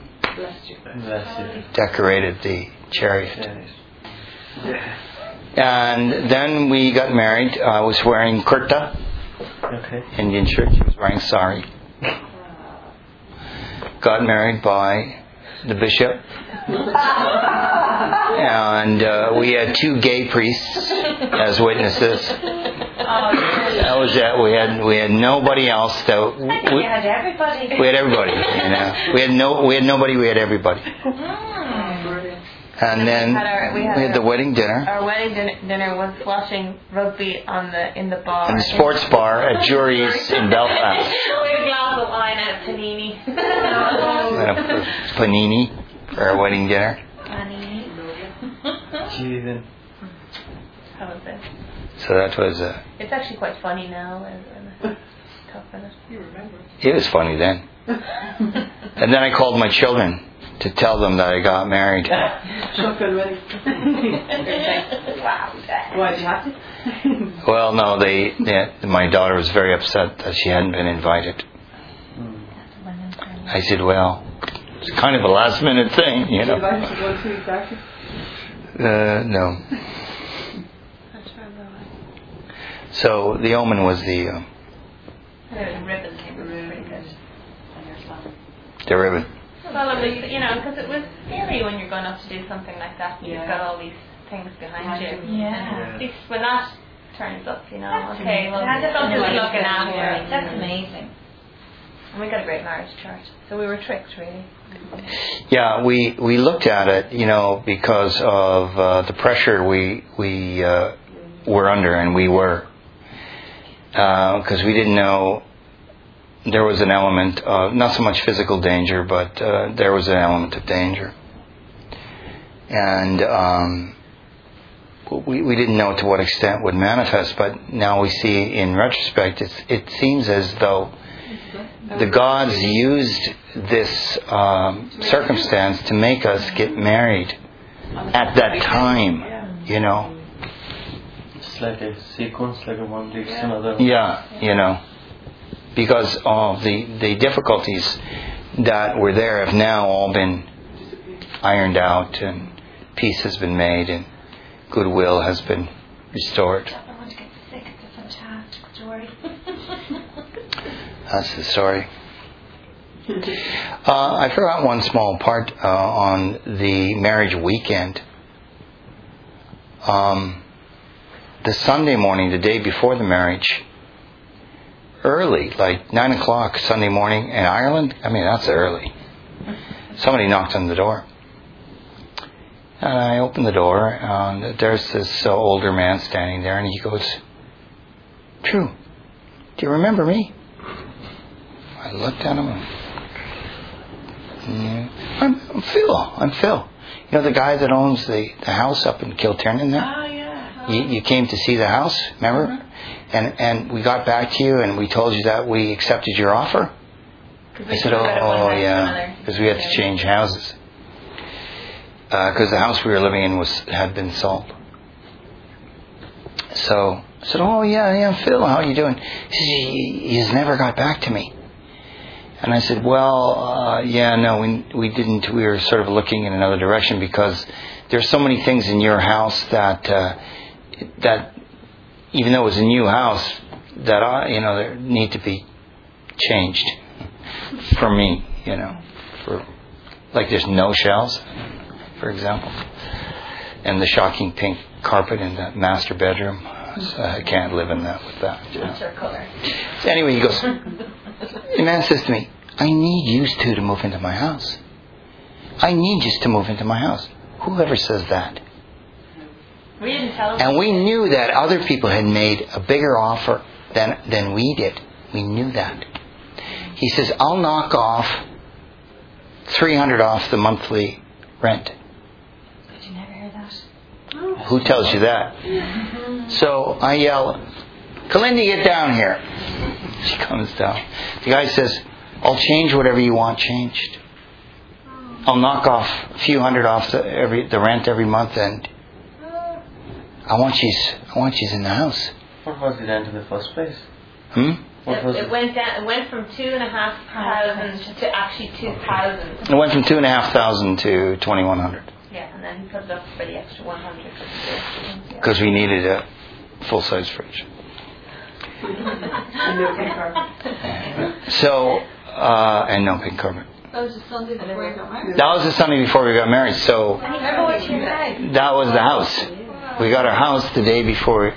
decorated the chariot. And then we got married. I was wearing kurta, Indian shirt. She was wearing sari. Got married by the bishop. And we had 2 gay priests as witnesses. That was it. We had nobody else. You had everybody. We had everybody. We had nobody. We had everybody. And then we had the wedding dinner. Our wedding dinner was watching rugby in the bar. In the sports bar at Jury's in Belfast. With a glass of wine and a panini. And a panini for our wedding dinner. Funny. Jesus. How was it? So that was It's actually quite funny now. Tough in it. You remember? it was funny then. And then I called my children to tell them that I got married. Shotgun wedding. Wow. Why did you have to? Well, no, my daughter was very upset that she hadn't been invited. I said, well, it's kind of a last minute thing, Did you invite her to go 2 weeks after? No. So the omen was the The ribbon came was pretty good. ribbon. Well, it was, because it was scary when you're going up to do something like that. And you've got all these things behind you. Yeah. At least when that turns up, okay, well, something's looking after. That's amazing. And we got a great marriage church. So we were tricked, really. Yeah, we looked at it, because of the pressure we were under, and we were, because we didn't know. There was an element of, not so much physical danger, but there was an element of danger. And we didn't know to what extent it would manifest, but now we see in retrospect, it seems as though the gods used this circumstance to make us get married at that time, It's like a sequence, like a one leads to another. Yeah, because of the difficulties that were there have now all been ironed out, and peace has been made, and goodwill has been restored. I don't want to get sick. It's a fantastic story. That's the story. I forgot one small part on the marriage weekend. The Sunday morning, the day before the marriage, early, like 9 o'clock Sunday morning in Ireland. I mean, that's early. Somebody knocked on the door. And I opened the door, and there's this older man standing there, and he goes, "True, do you remember me?" I looked at him, and I'm Phil. I'm Phil. The guy that owns the house up in Kilternan there? Oh, yeah. You came to see the house, remember? Mm-hmm. And we got back to you and we told you that we accepted your offer. I said, oh yeah, because we had to change houses. Because the house we were living in had been sold. So I said, oh yeah, Phil, how are you doing? He said, he's never got back to me. And I said, well, no, we didn't. We were sort of looking in another direction because there's so many things in your house that even though it was a new house, that there need to be changed for me, for like there's no shelves, for example, and the shocking pink carpet in the master bedroom. So I can't live in that with that. What's your color? So anyway, he goes. The man says to me, "I need you two to move into my house. I need you to move into my house." Whoever says that? We didn't tell him. And we knew that other people had made a bigger offer than we did. We knew that. He says, "I'll knock off $300 off the monthly rent." Did you never hear that? Who tells you that? So I yell, "Kalinda, get down here." She comes down. The guy says, "I'll change whatever you want changed. I'll knock off a few hundred off the rent every month, and I want you in the house." What was the rent in the first place? What was It went down. It went from 2,500 to actually 2,000. It went from 2,500 to 2,100 Yeah, and then he put it up for the extra 100 because we needed a full-size fridge. So and no pink carpet. That was the Sunday before you got married. That was the Sunday before we got married. So Remember what you said? that was the house. We got our house the day before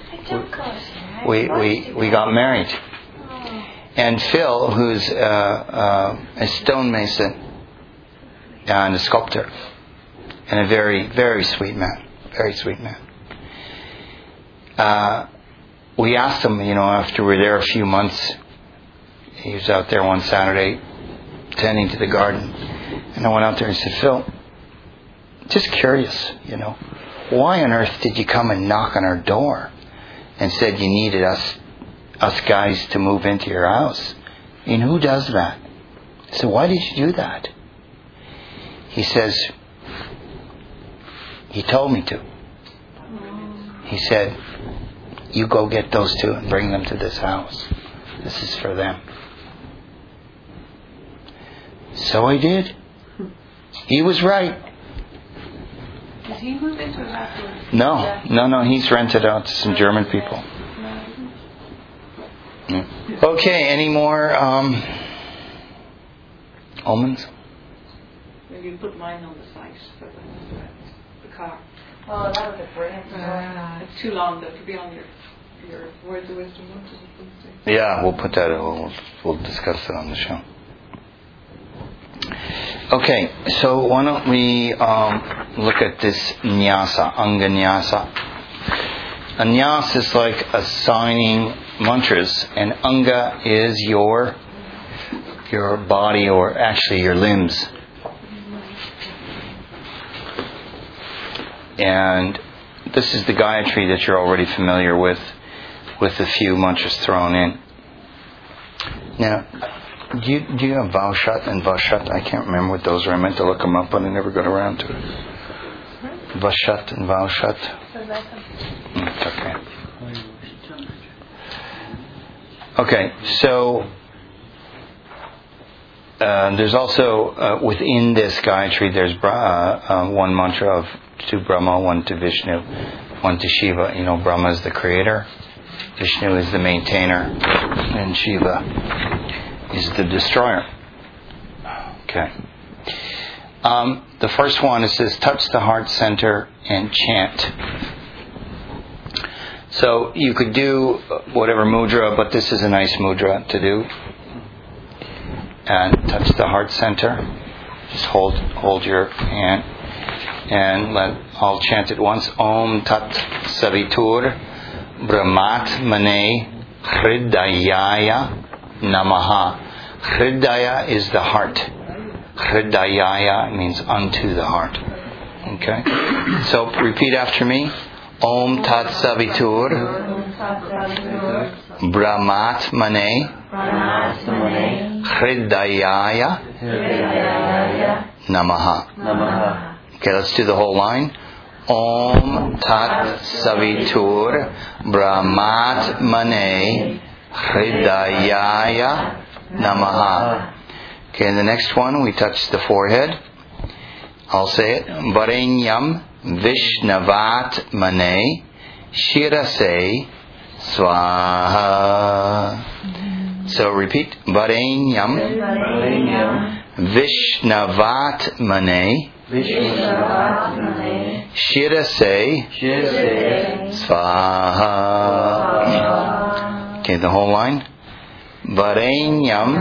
we got married. And Phil, who's a stonemason and a sculptor, and a very, very sweet man. We asked him, after we were there a few months, he was out there one Saturday tending to the garden. And I went out there and said, Phil, just curious, why on earth did you come and knock on our door and said you needed us guys to move into your house? Who does that? I said, why did you do that? He says, he told me to. He said, you go get those two and bring them to this house. This is for them. So I did. He was right. Did he move into it afterwards? No. He's rented out to some German people. Yeah. Okay, any more almonds? You can put mine on the site for the car. Oh, that was a brilliant story. It's too long though to be on your words of wisdom. Yeah, we'll put that. We'll discuss it on the show. Okay, so why don't we look at this nyasa, anga nyasa. A nyasa is like assigning mantras, and anga is your body, or actually your limbs. And this is the Gayatri that you're already familiar with a few mantras thrown in. Now, do you have Vaushat and Vashat? I can't remember what those are. I meant to look them up, but I never got around to it. Vashat and Vaushat. It's okay. Okay, so there's also within this Gayatri, there's one mantra of to Brahma, one to Vishnu, one to Shiva. Brahma is the creator, Vishnu is the maintainer, and Shiva is the destroyer. Okay. The first one, it says, touch the heart center and chant. So you could do whatever mudra, but this is a nice mudra to do. And touch the heart center. Just hold your hand. And I'll chant it once. Om Tat Savitur Brahmat Mane Hridayaya Namaha. Hridaya is the heart. Hridayaya means unto the heart. Okay? So repeat after me. Om Tat Savitur Brahmat Mane Hridayaya Namaha. Okay, let's do the whole line. Om Tat Savitur Brahmat Mane Hridayaya Namaha. Okay, and the next one, we touch the forehead. I'll say it. Varenyam Vishnavat Mane Shirase Swaha. So repeat. Varenyam Vishnavat Mane Shirase Swaha. Okay, the whole line. Varenyam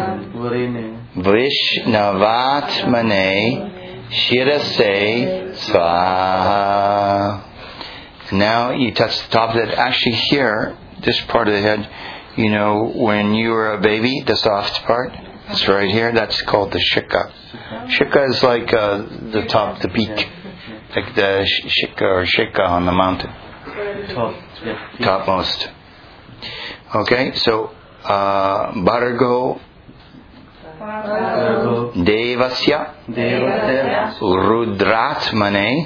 Vishnavat Mane Shirase Swaha. Now you touch the top of it. Actually here, this part of the head, when you were a baby, the soft part, it's right here. That's called the shikha. Shikha is like the top, the peak. Like the shikha on the mountain. Topmost. Okay, so Bhargo Devasya Rudratmane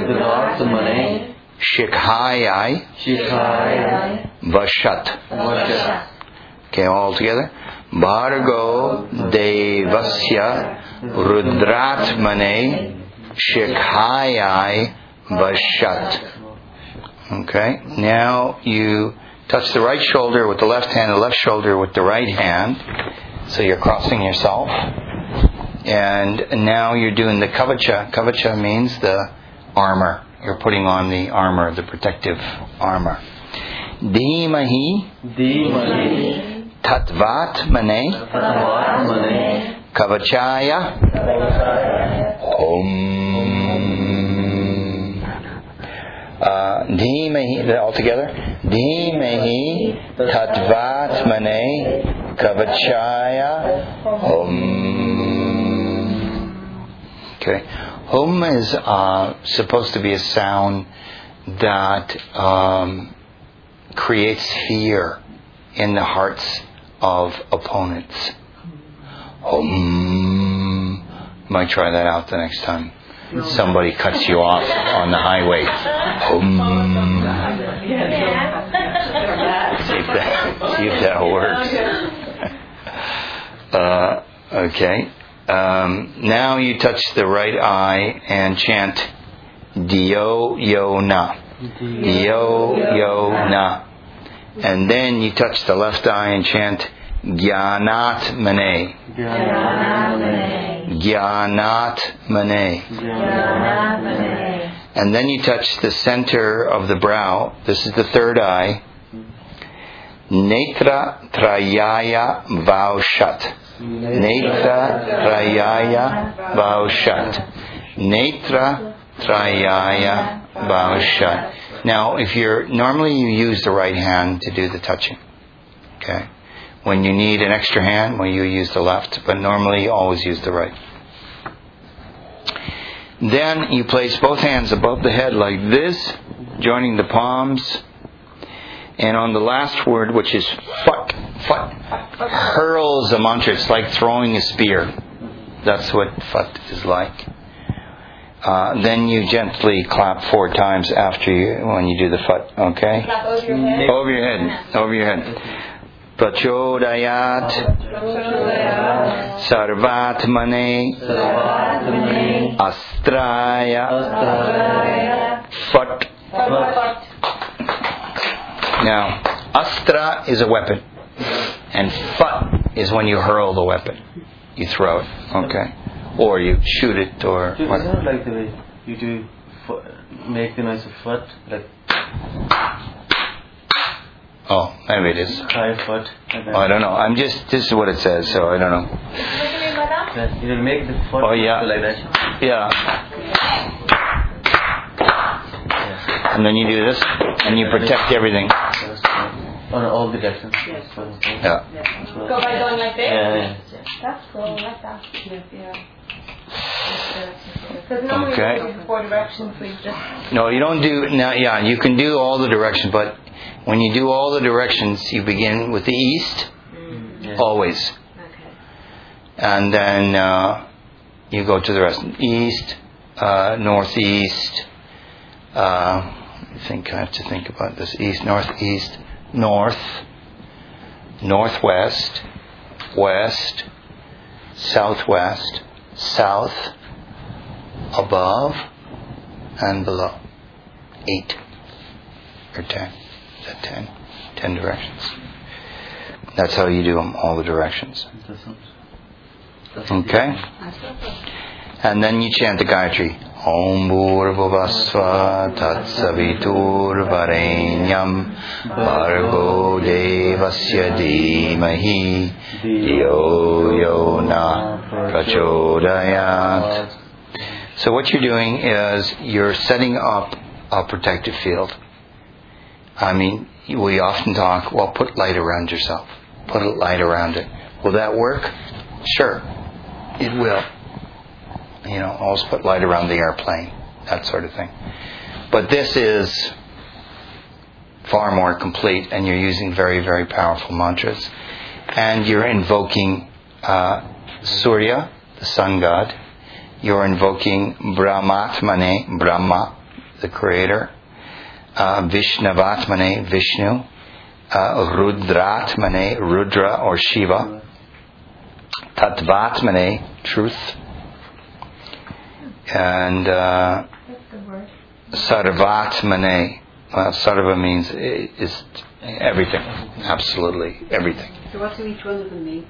Shikhayai Vashat. Okay, all together. Bhargo Devasya Rudratmane Shikhayai Vashat. Okay, now you touch the right shoulder with the left hand, the left shoulder with the right hand. So you're crossing yourself. And now you're doing the kavacha. Kavacha means the armor You're putting on the armor, the protective armor. Dhimahi Tatvat Mane Kavachaya Om. Dhimahi, all together. Dhimahi Tatvat Mane Kavachaya Om. Okay. Hum is supposed to be a sound that creates fear in the hearts of opponents. Hum. Might try that out the next time somebody cuts you off on the highway. Hum. See if that works. Okay. Now you touch the right eye and chant Dio Yo Na. Dio Yo Na. And then you touch the left eye and chant Gyanat Mane. Gyanat Mane. And then you touch the center of the brow. This is the third eye. Netra Trayaya Vaushat. Netra Trayaya Vaushat. Netra Trayaya Vaushat. Now, normally you use the right hand to do the touching. Okay? When you need an extra hand, well, you use the left, but normally you always use the right. Then you place both hands above the head like this, joining the palms. And on the last word, which is Fut, hurls a mantra. It's like throwing a spear. That's what Fut is like. Then you gently clap 4 times when you do the Fut. Okay? Clap over your head. Over your head. Over your head. Prachodayat Sarvatmane Astraya Fut. Now, Astra is a weapon, and Fut is when you hurl the weapon. You throw it, okay? Or you shoot it, or Is that like the way you do make the noise of Fut? Like, oh, maybe it is. try Fut. I don't know. This is what it says, so I don't know. You will make the Fut like that. Yeah. And then you do this, and you protect everything. On all the directions. Yes. Yeah. Go by going like this? Yeah. That's cool, I like that. Because normally we do 4 directions, we just... No, you don't do... Now, yeah, you can do all the directions, but when you do all the directions, you begin with the east, always. Okay. And then you go to the rest. East, northeast, I have to think about this. East, northeast, north, northwest, west, southwest, south, above, and below. 8 or 10. Is that 10? 10 directions. That's how you do them, all the directions. Okay? And then you chant the Gayatri. Om Bhurvuvasva Tatsavitur Varenyam Bhargo Devasya Dhimahi Dio Yo Na Prachodayat. So what you're doing is you're setting up a protective field. I mean, we often talk, well, put light around yourself. Put a light around it. Will that work? Sure, it will. Always put light around the airplane, that sort of thing. But this is far more complete, and you're using very, very powerful mantras. And you're invoking Surya, the sun god. You're invoking Brahmatmane, Brahma, the creator. Vishnavatmane, Vishnu. Rudratmane, Rudra or Shiva. Tattvatmane, truth. And Sarvatmane. Well, Sarva means is everything, absolutely everything. So what do each one of them mean?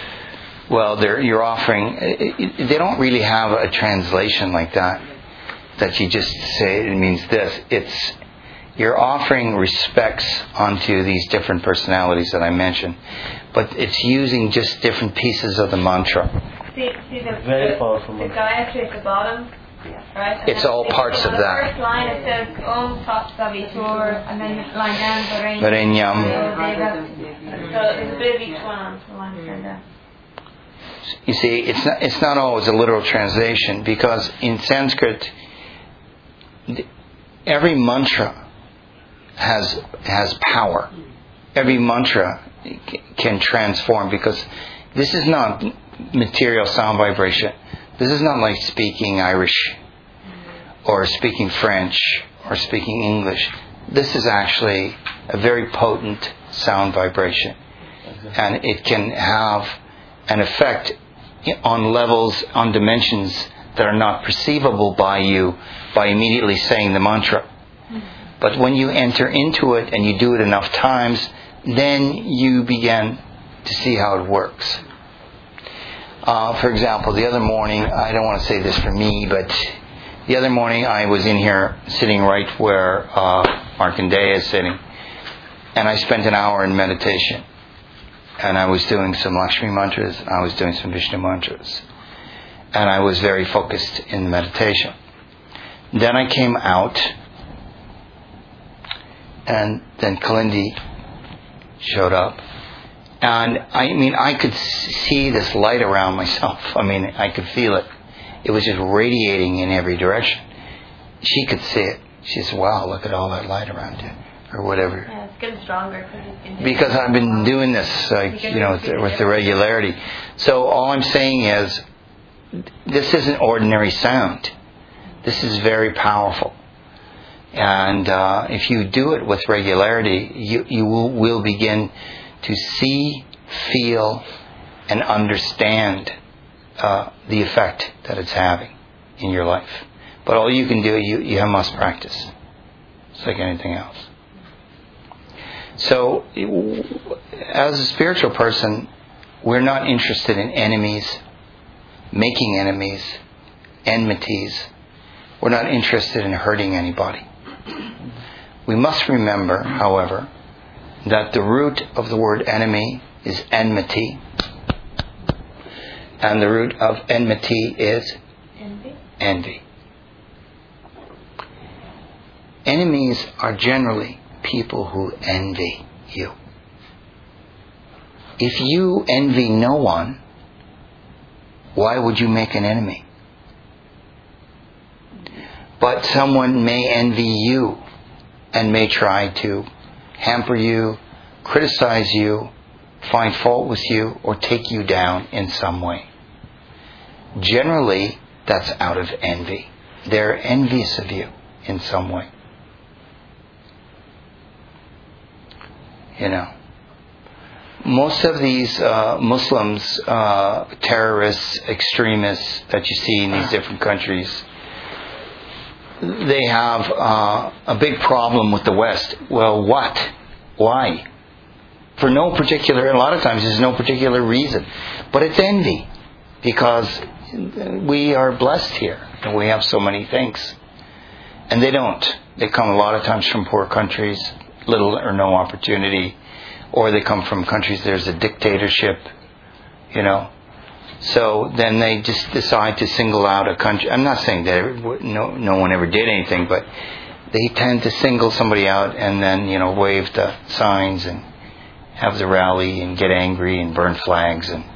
Well, you're offering. They don't really have a translation like that. that you just say it means this. It's you're offering respects onto these different personalities that I mentioned, but it's using just different pieces of the mantra. See Very powerful. the Gayatri at the bottom, right? And It's then all parts of the that. first line it says Om Tat Savitur, and then the line down Varenyam. So there's a bit of each one on the line said that. You see, it's not always a literal translation, because in Sanskrit, every mantra has power. Every mantra can transform, because this is not material sound vibration. This is not like speaking Irish or speaking French or speaking English. This is actually a very potent sound vibration, and it can have an effect on levels, on dimensions that are not perceivable by you by immediately saying the mantra. But when you enter into it and you do it enough times, then you begin to see how it works. For example, the other morning, I don't want to say this for me, but the other morning I was in here sitting right where Markandeya is sitting, and I spent an hour in meditation. And I was doing some Lakshmi mantras, I was doing some Vishnu mantras. And I was very focused in the meditation. Then I came out, and then Kalindi showed up. And I could see this light around myself. I could feel it. It was just radiating in every direction. She could see it. She said, wow, look at all that light around you. Or whatever. Yeah, it's getting stronger because I've been doing this, with the regularity. So all I'm saying is, this isn't ordinary sound. This is very powerful. And if you do it with regularity, you will begin to see, feel, and understand the effect that it's having in your life. But all you can do, you must practice. It's like anything else. So, as a spiritual person, we're not interested in enemies, making enemies, enmities. We're not interested in hurting anybody. We must remember, however, that the root of the word enemy is enmity, and the root of enmity is envy. Enemies are generally people who envy you. If you envy no one, why would you make an enemy? But someone may envy you and may try to hamper you, criticize you, find fault with you, or take you down in some way. Generally, that's out of envy. They're envious of you in some way. Most of these Muslims, terrorists, extremists that you see in these different countries, they have a big problem with the West. Well, what? Why? For no particular, a lot of times there's no particular reason. But it's envy. Because we are blessed here and we have so many things. And they don't. They come a lot of times from poor countries, little or no opportunity, or they come from countries there's a dictatorship, So then they just decide to single out a country. I'm not saying that no one ever did anything, but they tend to single somebody out and then, wave the signs and have the rally and get angry and burn flags and,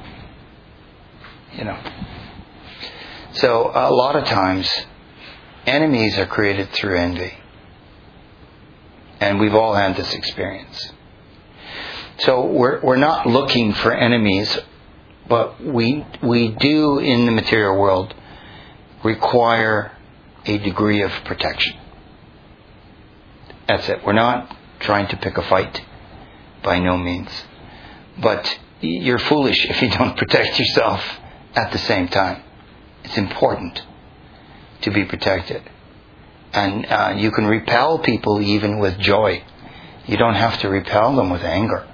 So a lot of times, enemies are created through envy. And we've all had this experience. So we're not looking for enemies, but we do in the material world require a degree of protection. That's it. We're not trying to pick a fight, by no means. But you're foolish if you don't protect yourself at the same time. It's important to be protected. And you can repel people even with joy. You don't have to repel them with anger.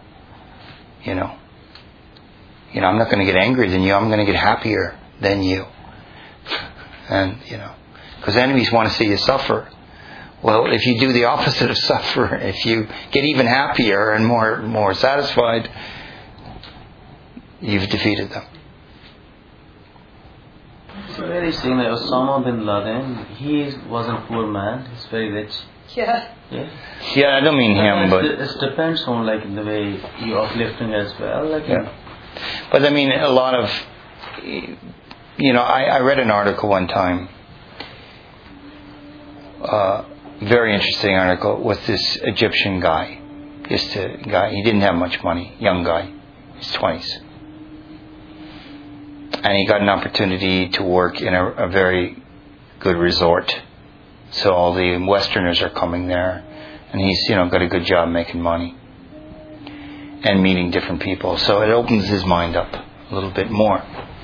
I'm not going to get angry than you. I'm going to get happier than you. And, Because enemies want to see you suffer. Well, if you do the opposite of suffer, if you get even happier and more satisfied, you've defeated them. So where is saying that Osama bin Laden, he wasn't a poor man, he's very rich. Yeah. Yeah. Yeah, I don't mean him, but it depends on like the way you're uplifting as well. Like, yeah. But I mean, a lot of, I read an article one time, very interesting article, with this Egyptian guy. He didn't have much money, young guy, his 20s. And he got an opportunity to work in a very good resort. So all the Westerners are coming there. And he's, got a good job making money. And meeting different people. So it opens his mind up a little bit more.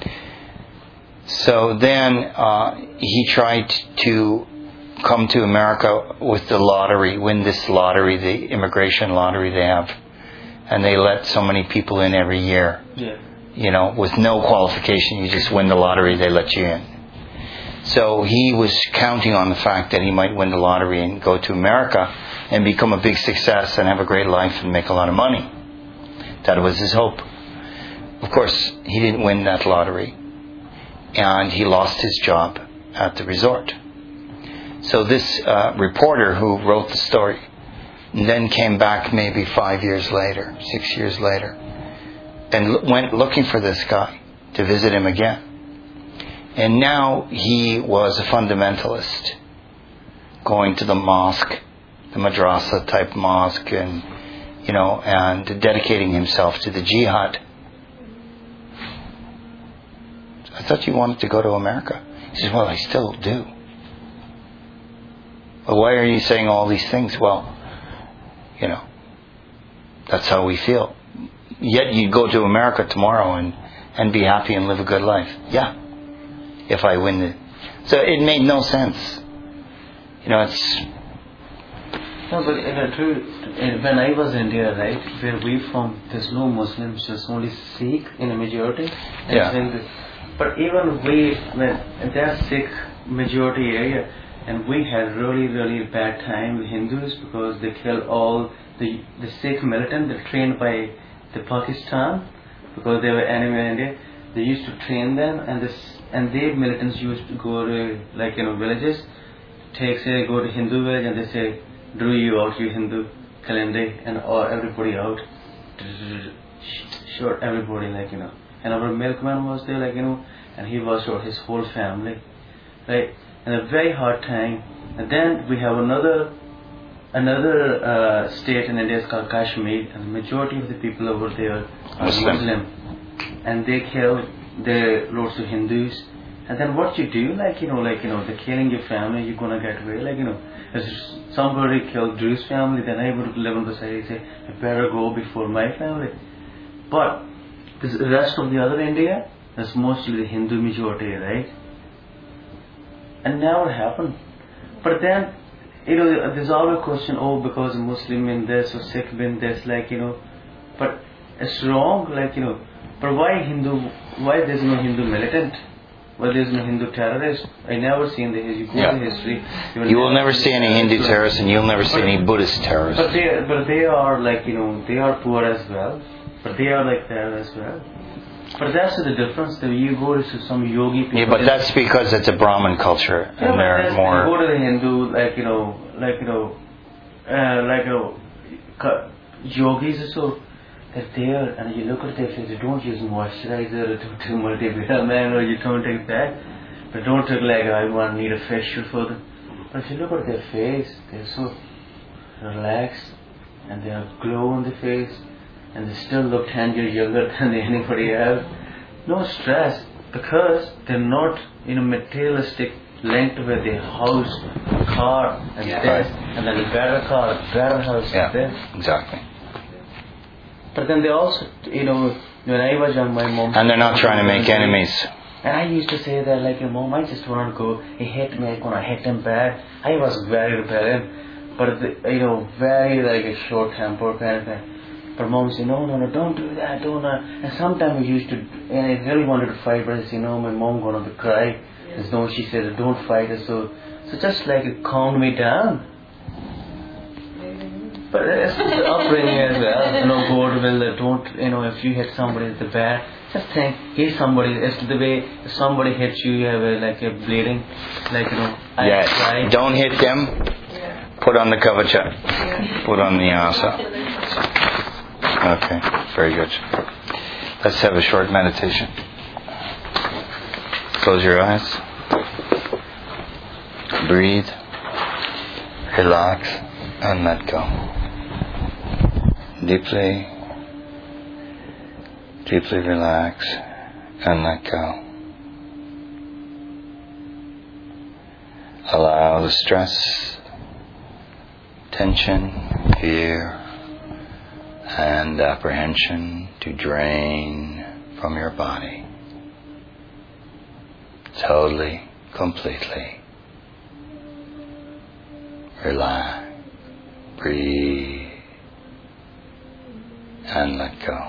So then he tried to come to America with the lottery, win this lottery, the immigration lottery they have. And they let so many people in every year. yeah. With no qualification, you just win the lottery, they let you in. So he was counting on the fact that he might win the lottery and go to America and become a big success and have a great life and make a lot of money. That was his hope. Of course, he didn't win that lottery. And he lost his job at the resort. So this reporter who wrote the story then came back maybe 5 years later, 6 years later, and went looking for this guy to visit him again. And now he was a fundamentalist, going to the mosque, the madrasa type mosque, and dedicating himself to the jihad. I thought you wanted to go to America. He says, well, I still do. Well, why are you saying all these things? Well, that's how we feel. Yet you go to America tomorrow and be happy and live a good life. Yeah. If I win it. So it made no sense. It's... No, but when I was in India, right, where we from, there's no Muslims, there's only Sikh in a majority. Yeah. But even when that Sikh majority area, and we had really, really bad time with Hindus because they killed all the Sikh militant that trained by the Pakistan because they were enemy in India. They used to train them, and their militants used to go to villages, go to Hindu village, and they say, "Drew you out, you Hindu, Kalende," and everybody out, shot everybody And our milkman was there, and he was shot his whole family, right? And a very hard time. And then we have another state in India is called Kashmir, and the majority of the people over there are Muslim. And they kill loads of Hindus. And then what you do, they're killing your family, you're gonna get away. If somebody killed Drew's family, then I would live on the side and say, I better go before my family. But the rest of the other India, that's mostly the Hindu majority, right? And never happened. But then, there's always a question, because a Muslim in this or Sikh in this, but it's wrong, but why there's no Hindu militant? Why there's no Hindu terrorist? I never seen the history. You go to history. You will never see any Hindu terrorists, and you'll never see any Buddhist terrorists. But they are they are poor as well. But they are like that as well. But that's the difference. That you go to some yogi people. Yeah, but that's because it's a Brahmin culture, and they're more. You go to the Hindu, yogis or so. They're there, and you look at their face. You don't use moisturizer, don't take multivitamin, or you don't take that. But don't take I need a facial for them. But if you look at their face, they're so relaxed, and they have glow on the face, and they still look 10 years younger than anybody else. No stress, because they're not in a materialistic linked with the house, car, and this, and then a better car, better house, and this. Exactly. But then they also, when I was young, my mom... And they're not trying to make enemies. And I used to say that, Mom, I just want to go. He hit me, I'm going to hit him bad. I was very rebellious, but, very a short-tempered kind of thing. But Mom said, no, don't do that, don't. And sometimes we used to, and I really wanted to fight, but I said, my mom going to cry. There's no, she said, don't fight us. So just like it calmed me down. But it's the upbringing as well. God will, don't, if you hit somebody at the back, just think, hey, somebody, it's the way if somebody hits you, you have a bleeding, Yes. Don't hit them. Put on the kavacha. Put on the asa. Okay, very good. Let's have a short meditation. Close your eyes. Breathe. Relax and let go. Deeply relax and let go. Allow the stress, tension, fear, and apprehension to drain from your body. Totally, completely. Relax, breathe, and let go.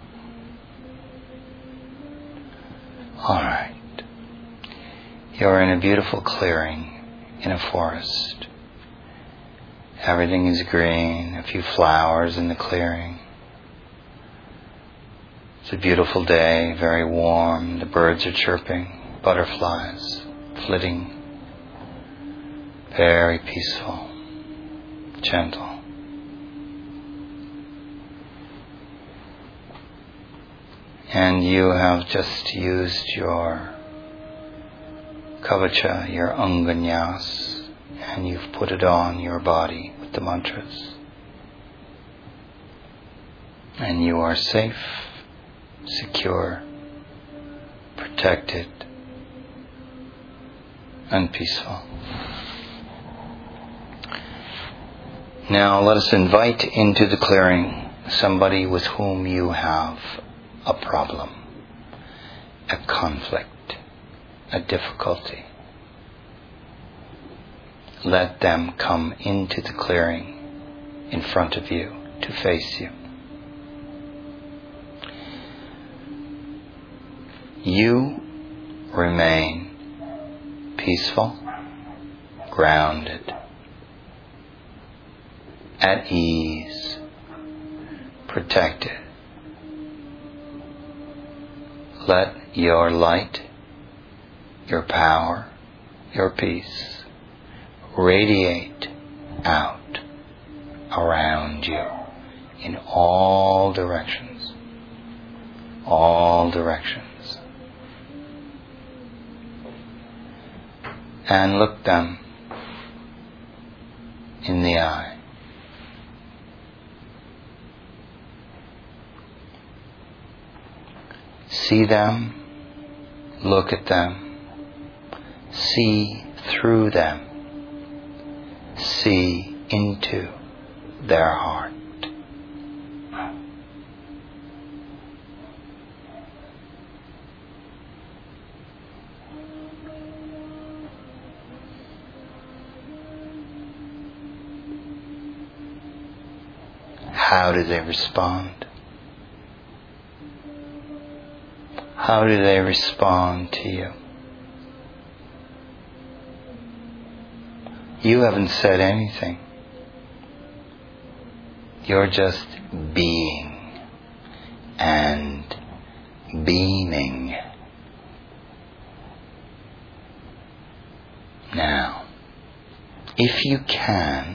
Alright. You're in a beautiful clearing in a forest. Everything is green, a few flowers in the clearing. It's a beautiful day, very warm. The birds are chirping, butterflies flitting. Very peaceful, gentle. And you have just used your kavacha, your anganyas, and you've put it on your body with the mantras. And you are safe, secure, protected, and peaceful. Now let us invite into the clearing somebody with whom you have a problem, a conflict, a difficulty. Let them come into the clearing in front of you to face you. You remain peaceful, grounded, at ease, protected. Let your light, your power, your peace radiate out around you in all directions. All directions. And look them in the eye. See them, look at them, see through them, see into their heart. How do they respond? How do they respond to you? You haven't said anything. You're just being and beaming. Now, if you can,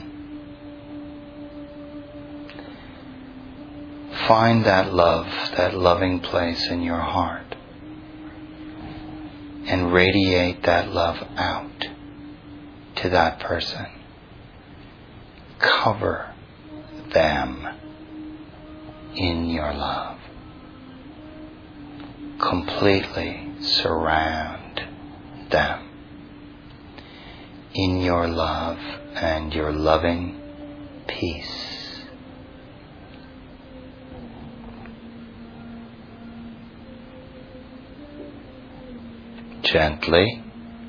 find that love, that loving place in your heart, and radiate that love out to that person. Cover them in your love. Completely surround them in your love and your loving peace. Gently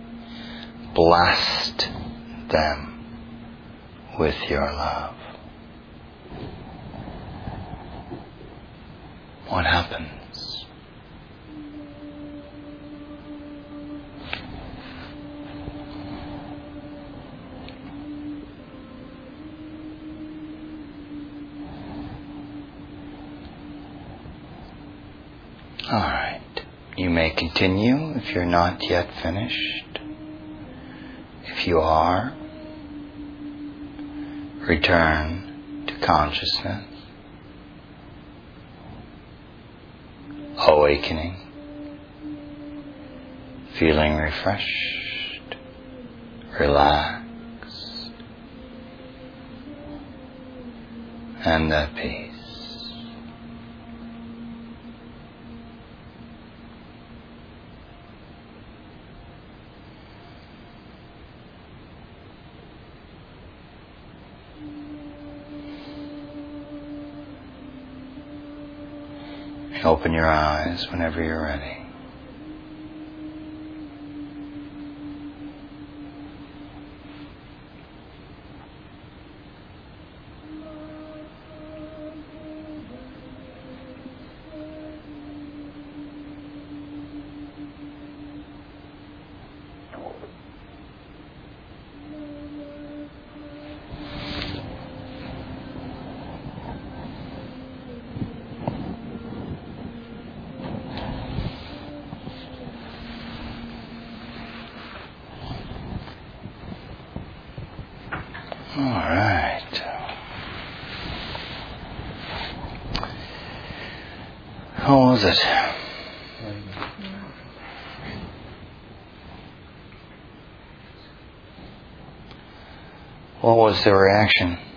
blast them with your love. What happens? All right. You may continue if you're not yet finished. If you are, return to consciousness, awakening, feeling refreshed, relaxed, and at peace. Open your eyes whenever you're ready. All right. How was it? What was the reaction?